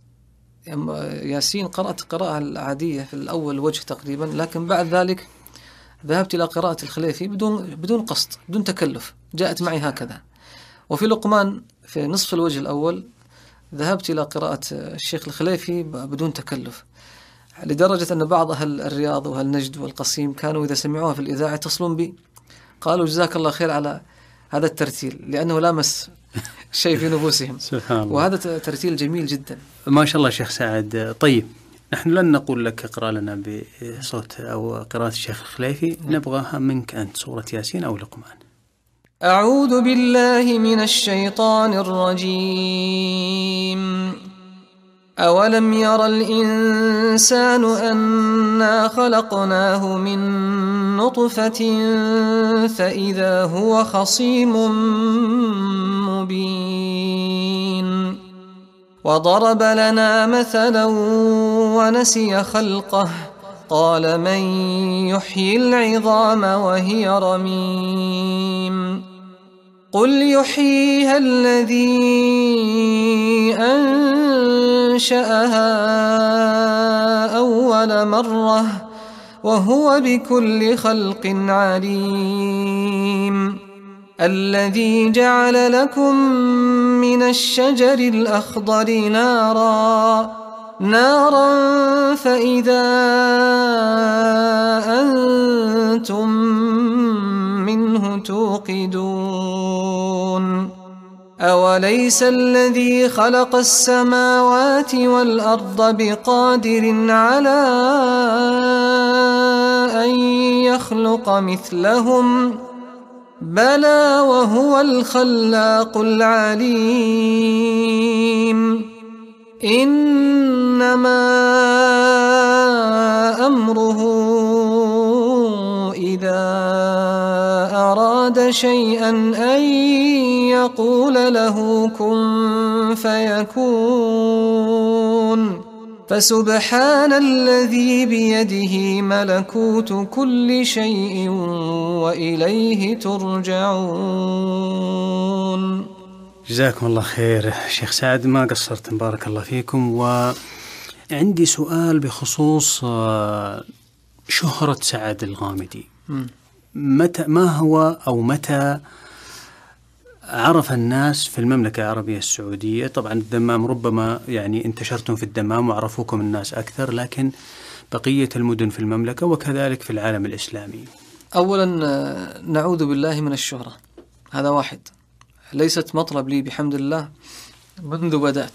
ياسين قرأت قراءة العادية في الأول وجه تقريبا، لكن بعد ذلك ذهبت إلى قراءة الخليفي بدون قصد، بدون تكلف، جاءت معي هكذا. وفي لقمان في نصف الوجه الأول ذهبت إلى قراءة الشيخ الخليفي بدون تكلف، لدرجة أن بعض أهل الرياض وأهل نجد والقصيم كانوا إذا سمعوها في الإذاعة يتصلون بي قالوا جزاك الله خير على هذا الترتيل، لأنه لامس شيء في نفوسهم. سبحان الله. وهذا ترتيل جميل جدا ما شاء الله شيخ سعد. طيب، نحن لن نقول لك اقرأ لنا بصوت أو قراءة الشيخ الخليفي، نبغاها منك أنت، سورة ياسين أو لقمان. أعوذ بالله من الشيطان الرجيم. أولم ير الإنسان أنا خلقناه من نطفة فإذا هو خصيم مبين وضرب لنا مثلا ونسي خلقه قال من يحيي العظام وهي رميم قل يحييها الذي أنشأها أول مرة وهو بكل خلق عليم الذي جعل لكم من الشجر الأخضر نارا فإذا أنتم منه توقدون أوليس الذي خلق السماوات والأرض بقادر على أن يخلق مثلهم بلى وهو الخلاق العليم إنما أمره إذا أراد شيئا أن يقول له كن فيكون فسبحان الذي بيده ملكوت كل شيء وإليه ترجعون. جزاكم الله خير شيخ سعد، ما قصرتم بارك الله فيكم. وعندي سؤال بخصوص شهرة سعد الغامدي. متى عرف الناس في المملكة العربية السعودية؟ طبعا الدمام ربما يعني انتشرتم في الدمام وعرفوكم الناس أكثر، لكن بقية المدن في المملكة وكذلك في العالم الإسلامي. أولا نعوذ بالله من الشهرة، هذا واحد، ليست مطلب لي بحمد الله منذ بدأت،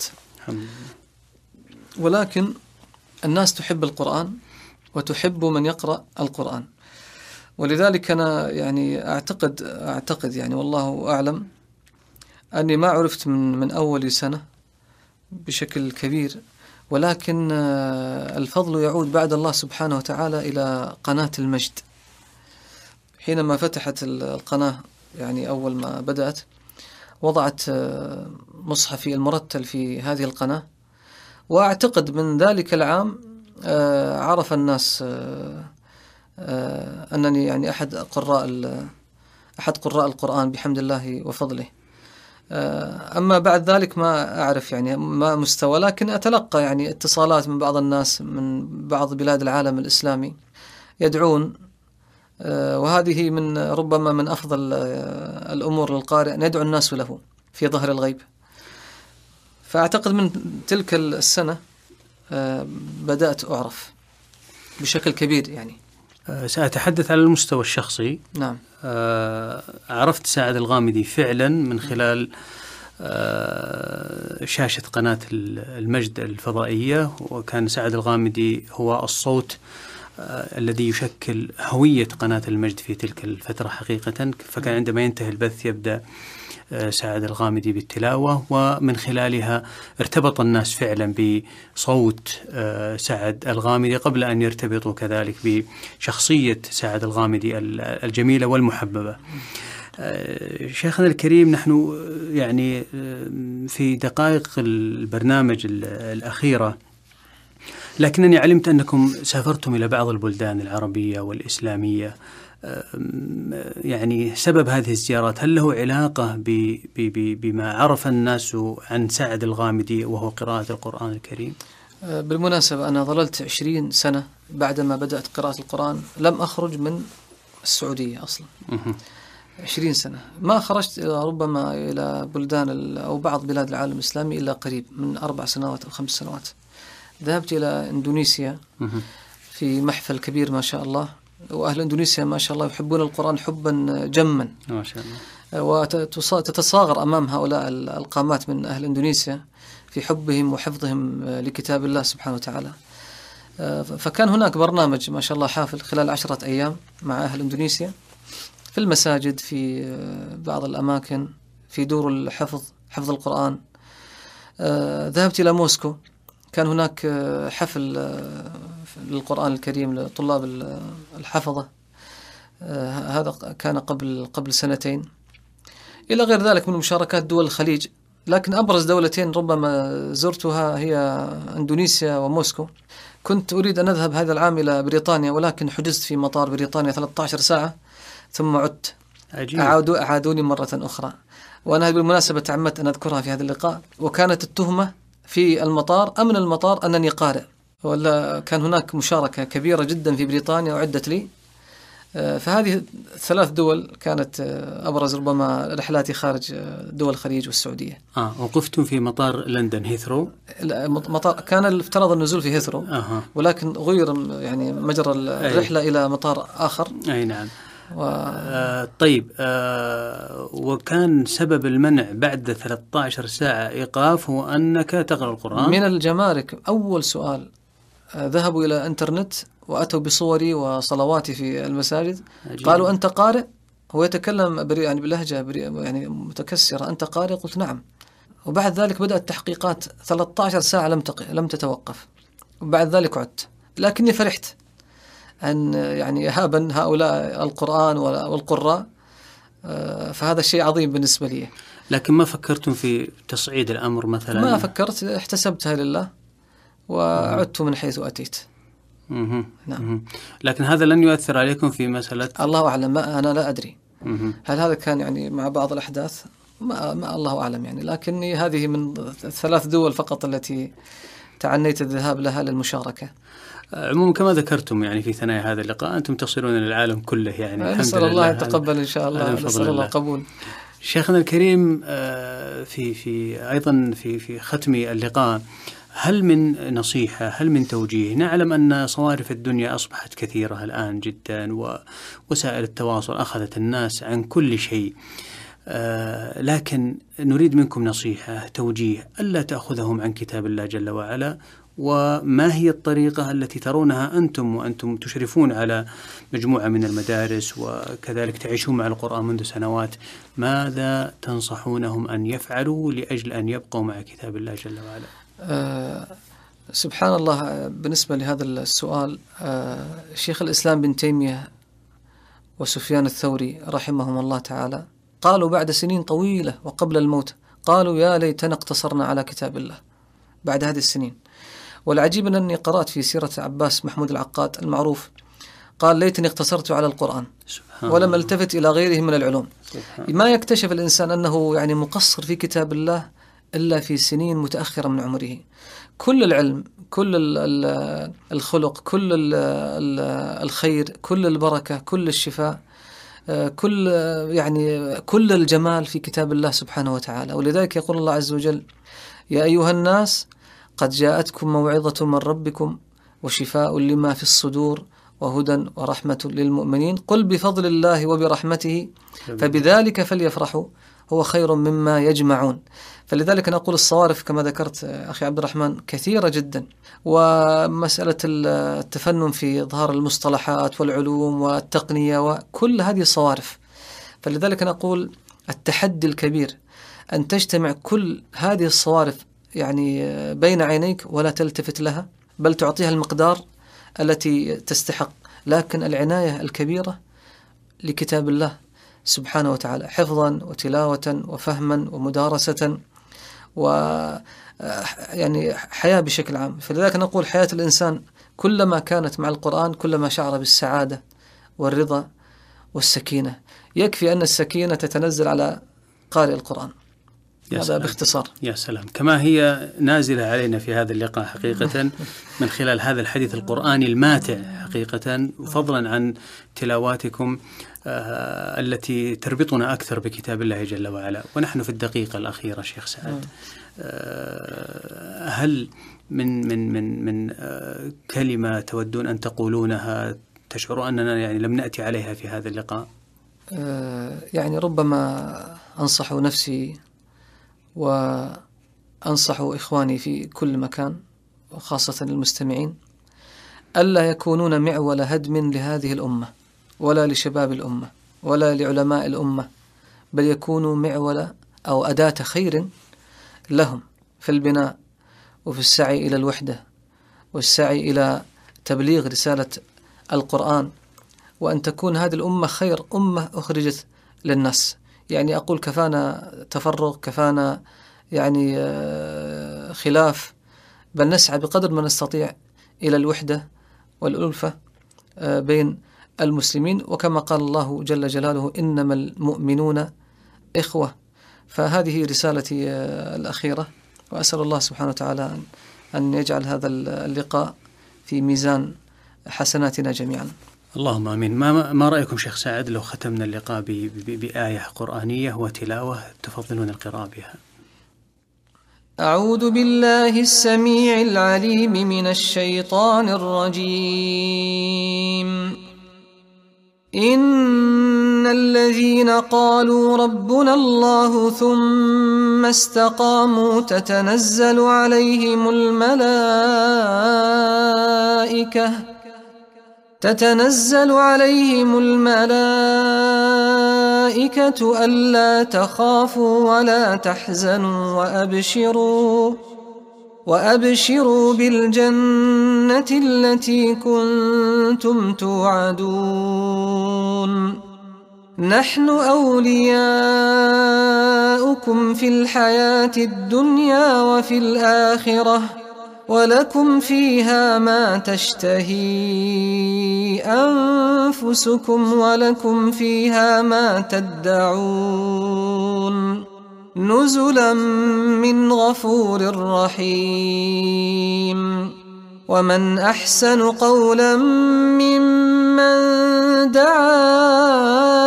ولكن الناس تحب القرآن وتحب من يقرأ القرآن، ولذلك أنا يعني أعتقد يعني والله أعلم أني ما عرفت من أول سنة بشكل كبير، ولكن الفضل يعود بعد الله سبحانه وتعالى إلى قناة المجد. حينما فتحت القناة يعني أول ما بدأت وضعت مصحفي المرتل في هذه القناة، وأعتقد من ذلك العام عرف الناس أنني يعني أحد قراء القرآن بحمد الله وفضله. أما بعد ذلك ما أعرف يعني ما مستوى، لكن أتلقى يعني اتصالات من بعض الناس من بعض بلاد العالم الإسلامي يدعون، وهذه ربما من أفضل الأمور للقارئ أن يدعو الناس له في ظهر الغيب. فأعتقد من تلك السنة بدأت أعرف بشكل كبير يعني. سأتحدث على المستوى الشخصي. نعم. عرفت سعد الغامدي فعلا من خلال شاشة قناة المجد الفضائية، وكان سعد الغامدي هو الصوت الذي يشكل هوية قناة المجد في تلك الفترة حقيقة. فكان عندما ينتهي البث يبدأ سعد الغامدي بالتلاوة، ومن خلالها ارتبط الناس فعلا بصوت سعد الغامدي قبل أن يرتبطوا كذلك بشخصية سعد الغامدي الجميلة والمحببة. شيخنا الكريم، نحن يعني في دقائق البرنامج الأخيرة، لكنني علمت أنكم سافرتم إلى بعض البلدان العربية والإسلامية. يعني سبب هذه الزيارات هل له علاقة بما عرف الناس عن سعد الغامدي وهو قراءة القرآن الكريم؟ بالمناسبة أنا ظللت 20 سنة بعدما بدأت قراءة القرآن لم أخرج من السعودية أصلا. 20 سنة ما خرجت ربما إلى بلدان أو بعض بلاد العالم الإسلامي إلا قريب من 4 سنوات أو 5 سنوات. ذهبت إلى إندونيسيا في محفل كبير ما شاء الله، وأهل إندونيسيا ما شاء الله يحبون القرآن حبا جما ما شاء الله، وتتصاغر أمام هؤلاء القامات من أهل إندونيسيا في حبهم وحفظهم لكتاب الله سبحانه وتعالى. فكان هناك برنامج ما شاء الله حافل خلال 10 أيام مع أهل إندونيسيا في المساجد، في بعض الأماكن، في دور الحفظ، حفظ القرآن. ذهبت إلى موسكو، كان هناك حفل للقرآن الكريم لطلاب الحفظة، هذا كان قبل 2 إلى غير ذلك من مشاركات دول الخليج. لكن أبرز دولتين ربما زرتها هي إندونيسيا وموسكو. كنت أريد أن أذهب هذا العام إلى بريطانيا، ولكن حجزت في مطار بريطانيا 13 ساعة ثم عدت. أعادوني مرة أخرى، وأنا بالمناسبة تعمدت أن أذكرها في هذا اللقاء. وكانت التهمة في المطار، أمن المطار، أنني قارئ، ولا كان هناك مشاركة كبيرة جدا في بريطانيا وعدت لي. فهذه 3 دول كانت أبرز ربما رحلاتي خارج دول الخليج والسعودية. وقفتم في مطار لندن هيثرو؟ مطار كان افترض النزول في هيثرو، ولكن غير يعني مجرى الرحلة إلى مطار آخر. أي نعم. طيب، وكان سبب المنع بعد 13 ساعة إيقاف هو أنك تقرأ القرآن؟ من الجمارك أول سؤال ذهبوا إلى إنترنت وأتوا بصوري وصلواتي في المساجد. عجيب. قالوا أنت قارئ؟ هو يتكلم يعني بلهجة يعني متكسرة، أنت قارئ؟ قلت نعم. وبعد ذلك بدأت التحقيقات 13 ساعة لم تتوقف، وبعد ذلك عدت. لكني فرحت أن يعني هابا هؤلاء القرآن والقراء، فهذا شيء عظيم بالنسبة لي. لكن ما فكرتم في تصعيد الأمر مثلا؟ ما فكرت، احتسبتها لله وعدت من حيث أتيت. نعم. لكن هذا لن يؤثر عليكم في مسألة؟ الله أعلم، أنا لا أدري. هل هذا كان يعني مع بعض الأحداث؟ ما الله أعلم يعني. لكني هذه من 3 دول فقط التي تعنيت الذهاب لها للمشاركة. عموما كما ذكرتم يعني في ثنايا هذا اللقاء أنتم تصلون للعالم كله يعني. نسأل الله يتقبل إن شاء الله، نسأل الله القبول. شيخنا الكريم، في أيضا في ختم اللقاء، هل من نصيحة، هل من توجيه؟ نعلم أن صوارف الدنيا أصبحت كثيرة الآن جدا، ووسائل التواصل أخذت الناس عن كل شيء، لكن نريد منكم نصيحة، توجيه، ألا تأخذهم عن كتاب الله جل وعلا. وما هي الطريقة التي ترونها أنتم وأنتم تشرفون على مجموعة من المدارس وكذلك تعيشون مع القرآن منذ سنوات، ماذا تنصحونهم أن يفعلوا لأجل أن يبقوا مع كتاب الله جل وعلا؟ سبحان الله. بالنسبة لهذا السؤال، شيخ الإسلام بن تيمية وسفيان الثوري رحمهم الله تعالى قالوا بعد سنين طويلة وقبل الموت، قالوا يا ليتنا اقتصرنا على كتاب الله بعد هذه السنين. والعجيب أنني قرأت في سيرة عباس محمود العقاد المعروف، قال ليتني اقتصرت على القرآن ولم التفت إلى غيره من العلوم. ما يكتشف الإنسان أنه يعني مقصر في كتاب الله إلا في سنين متأخرة من عمره. كل العلم، كل الخلق، كل الخير، كل البركة، كل الشفاء، كل الجمال في كتاب الله سبحانه وتعالى. ولذلك يقول الله عز وجل يا أيها الناس قد جاءتكم موعظة من ربكم وشفاء لما في الصدور وهدى ورحمة للمؤمنين قل بفضل الله وبرحمته فبذلك فليفرحوا هو خير مما يجمعون. فلذلك نقول الصوارف كما ذكرت أخي عبد الرحمن كثيرة جدا، ومسألة التفنن في إظهار المصطلحات والعلوم والتقنية وكل هذه الصوارف. فلذلك نقول التحدي الكبير أن تجتمع كل هذه الصوارف يعني بين عينيك ولا تلتفت لها، بل تعطيها المقدار التي تستحق، لكن العناية الكبيرة لكتاب الله سبحانه وتعالى حفظا وتلاوة وفهما ومدارسة يعني حياة بشكل عام. فلذلك نقول حياة الإنسان كلما كانت مع القرآن كلما شعر بالسعادة والرضا والسكينة. يكفي أن السكينة تتنزل على قارئ القرآن. هذا باختصار. يا سلام، كما هي نازلة علينا في هذا اللقاء حقيقة من خلال هذا الحديث القرآني الماتع حقيقة، وفضلا عن تلاواتكم التي تربطنا أكثر بكتاب الله جل وعلا. ونحن في الدقيقة الأخيرة شيخ سعد، هل من كلمة تودون أن تقولونها تشعروا أننا يعني لم نأتي عليها في هذا اللقاء؟ يعني ربما أنصح نفسي وأنصح إخواني في كل مكان وخاصة المستمعين ألا يكونون معول هدم لهذه الأمة ولا لشباب الأمة ولا لعلماء الأمة، بل يكونوا معول أو أداة خير لهم في البناء وفي السعي إلى الوحدة والسعي إلى تبليغ رسالة القرآن، وأن تكون هذه الأمة خير أمة أخرجت للناس. يعني أقول كفانا تفرق، كفانا يعني خلاف، بل نسعى بقدر ما نستطيع إلى الوحدة والألفة بين المسلمين، وكما قال الله جل جلاله إنما المؤمنون إخوة. فهذه رسالتي الأخيرة، وأسأل الله سبحانه وتعالى أن يجعل هذا اللقاء في ميزان حسناتنا جميعا. اللهم آمين. ما رأيكم شيخ سعد لو ختمنا اللقاء بآية قرآنية وتلاوة تفضلون القراءة بها؟ أعوذ بالله السميع العليم من الشيطان الرجيم. إن الذين قالوا ربنا الله ثم استقاموا تتنزل عليهم الملائكة ألا تخافوا ولا تحزنوا وأبشروا بالجنة التي كنتم توعدون. نحن أولياؤكم في الحياة الدنيا وفي الآخرة، ولكم فيها ما تشتهي أنفسكم ولكم فيها ما تدعون، نزلا من غفور رحيم. ومن أحسن قولا ممن دعا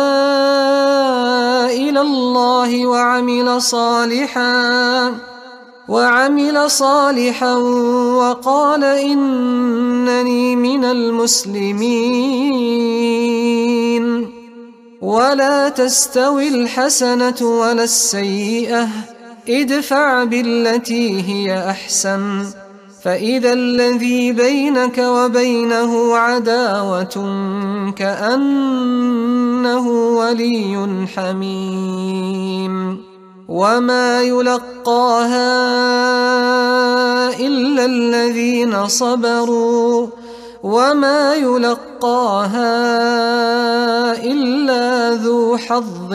إلى الله وعمل صالحا وقال إنني من المسلمين. ولا تستوي الحسنة ولا السيئة، ادفع بالتي هي أحسن، فإذا الذي بينك وبينه عداوة كأنه ولي حميم. وما يلقاها إلا الذين صبروا وما يلقاها إلا ذو حظ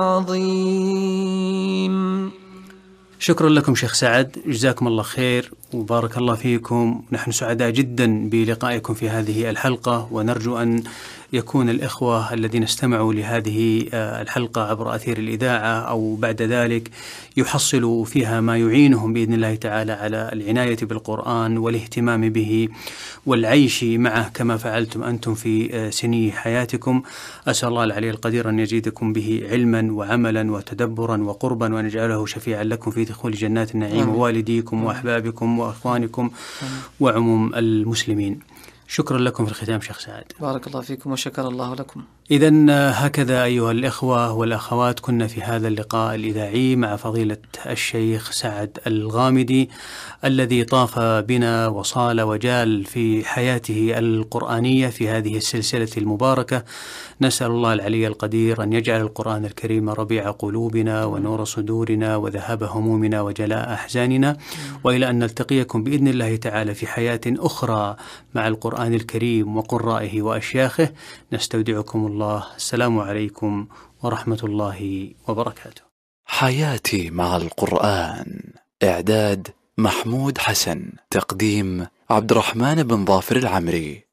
عظيم. شكرا لكم شيخ سعد، جزاكم الله خير وبارك الله فيكم. نحن سعداء جدا بلقائكم في هذه الحلقة، ونرجو أن يكون الإخوة الذين استمعوا لهذه الحلقة عبر أثير الإذاعة أو بعد ذلك يحصلوا فيها ما يعينهم بإذن الله تعالى على العناية بالقرآن والاهتمام به والعيش معه كما فعلتم أنتم في سني حياتكم. أسأل الله العلي القدير أن يزيدكم به علما وعملا وتدبرا وقربا، وأن يجعله شفيعا لكم في دخول جنات النعيم ووالديكم وأحبابكم وأخوانكم وعموم المسلمين. شكرا لكم في الختام شيخ سعد. بارك الله فيكم وشكر الله لكم. إذن هكذا أيها الإخوة والأخوات كنا في هذا اللقاء الإذاعي مع فضيلة الشيخ سعد الغامدي الذي طاف بنا وصال وجال في حياته القرآنية في هذه السلسلة المباركة. نسأل الله العلي القدير أن يجعل القرآن الكريم ربيع قلوبنا ونور صدورنا وذهاب همومنا وجلاء أحزاننا، وإلى أن نلتقيكم بإذن الله تعالى في حياة أخرى مع القرآن الكريم وقرائه وأشياخه. نستودعكم الله. السلام عليكم ورحمة الله وبركاته. حياتي مع القرآن، إعداد محمود حسن، تقديم عبد الرحمن بن ظافر العمري.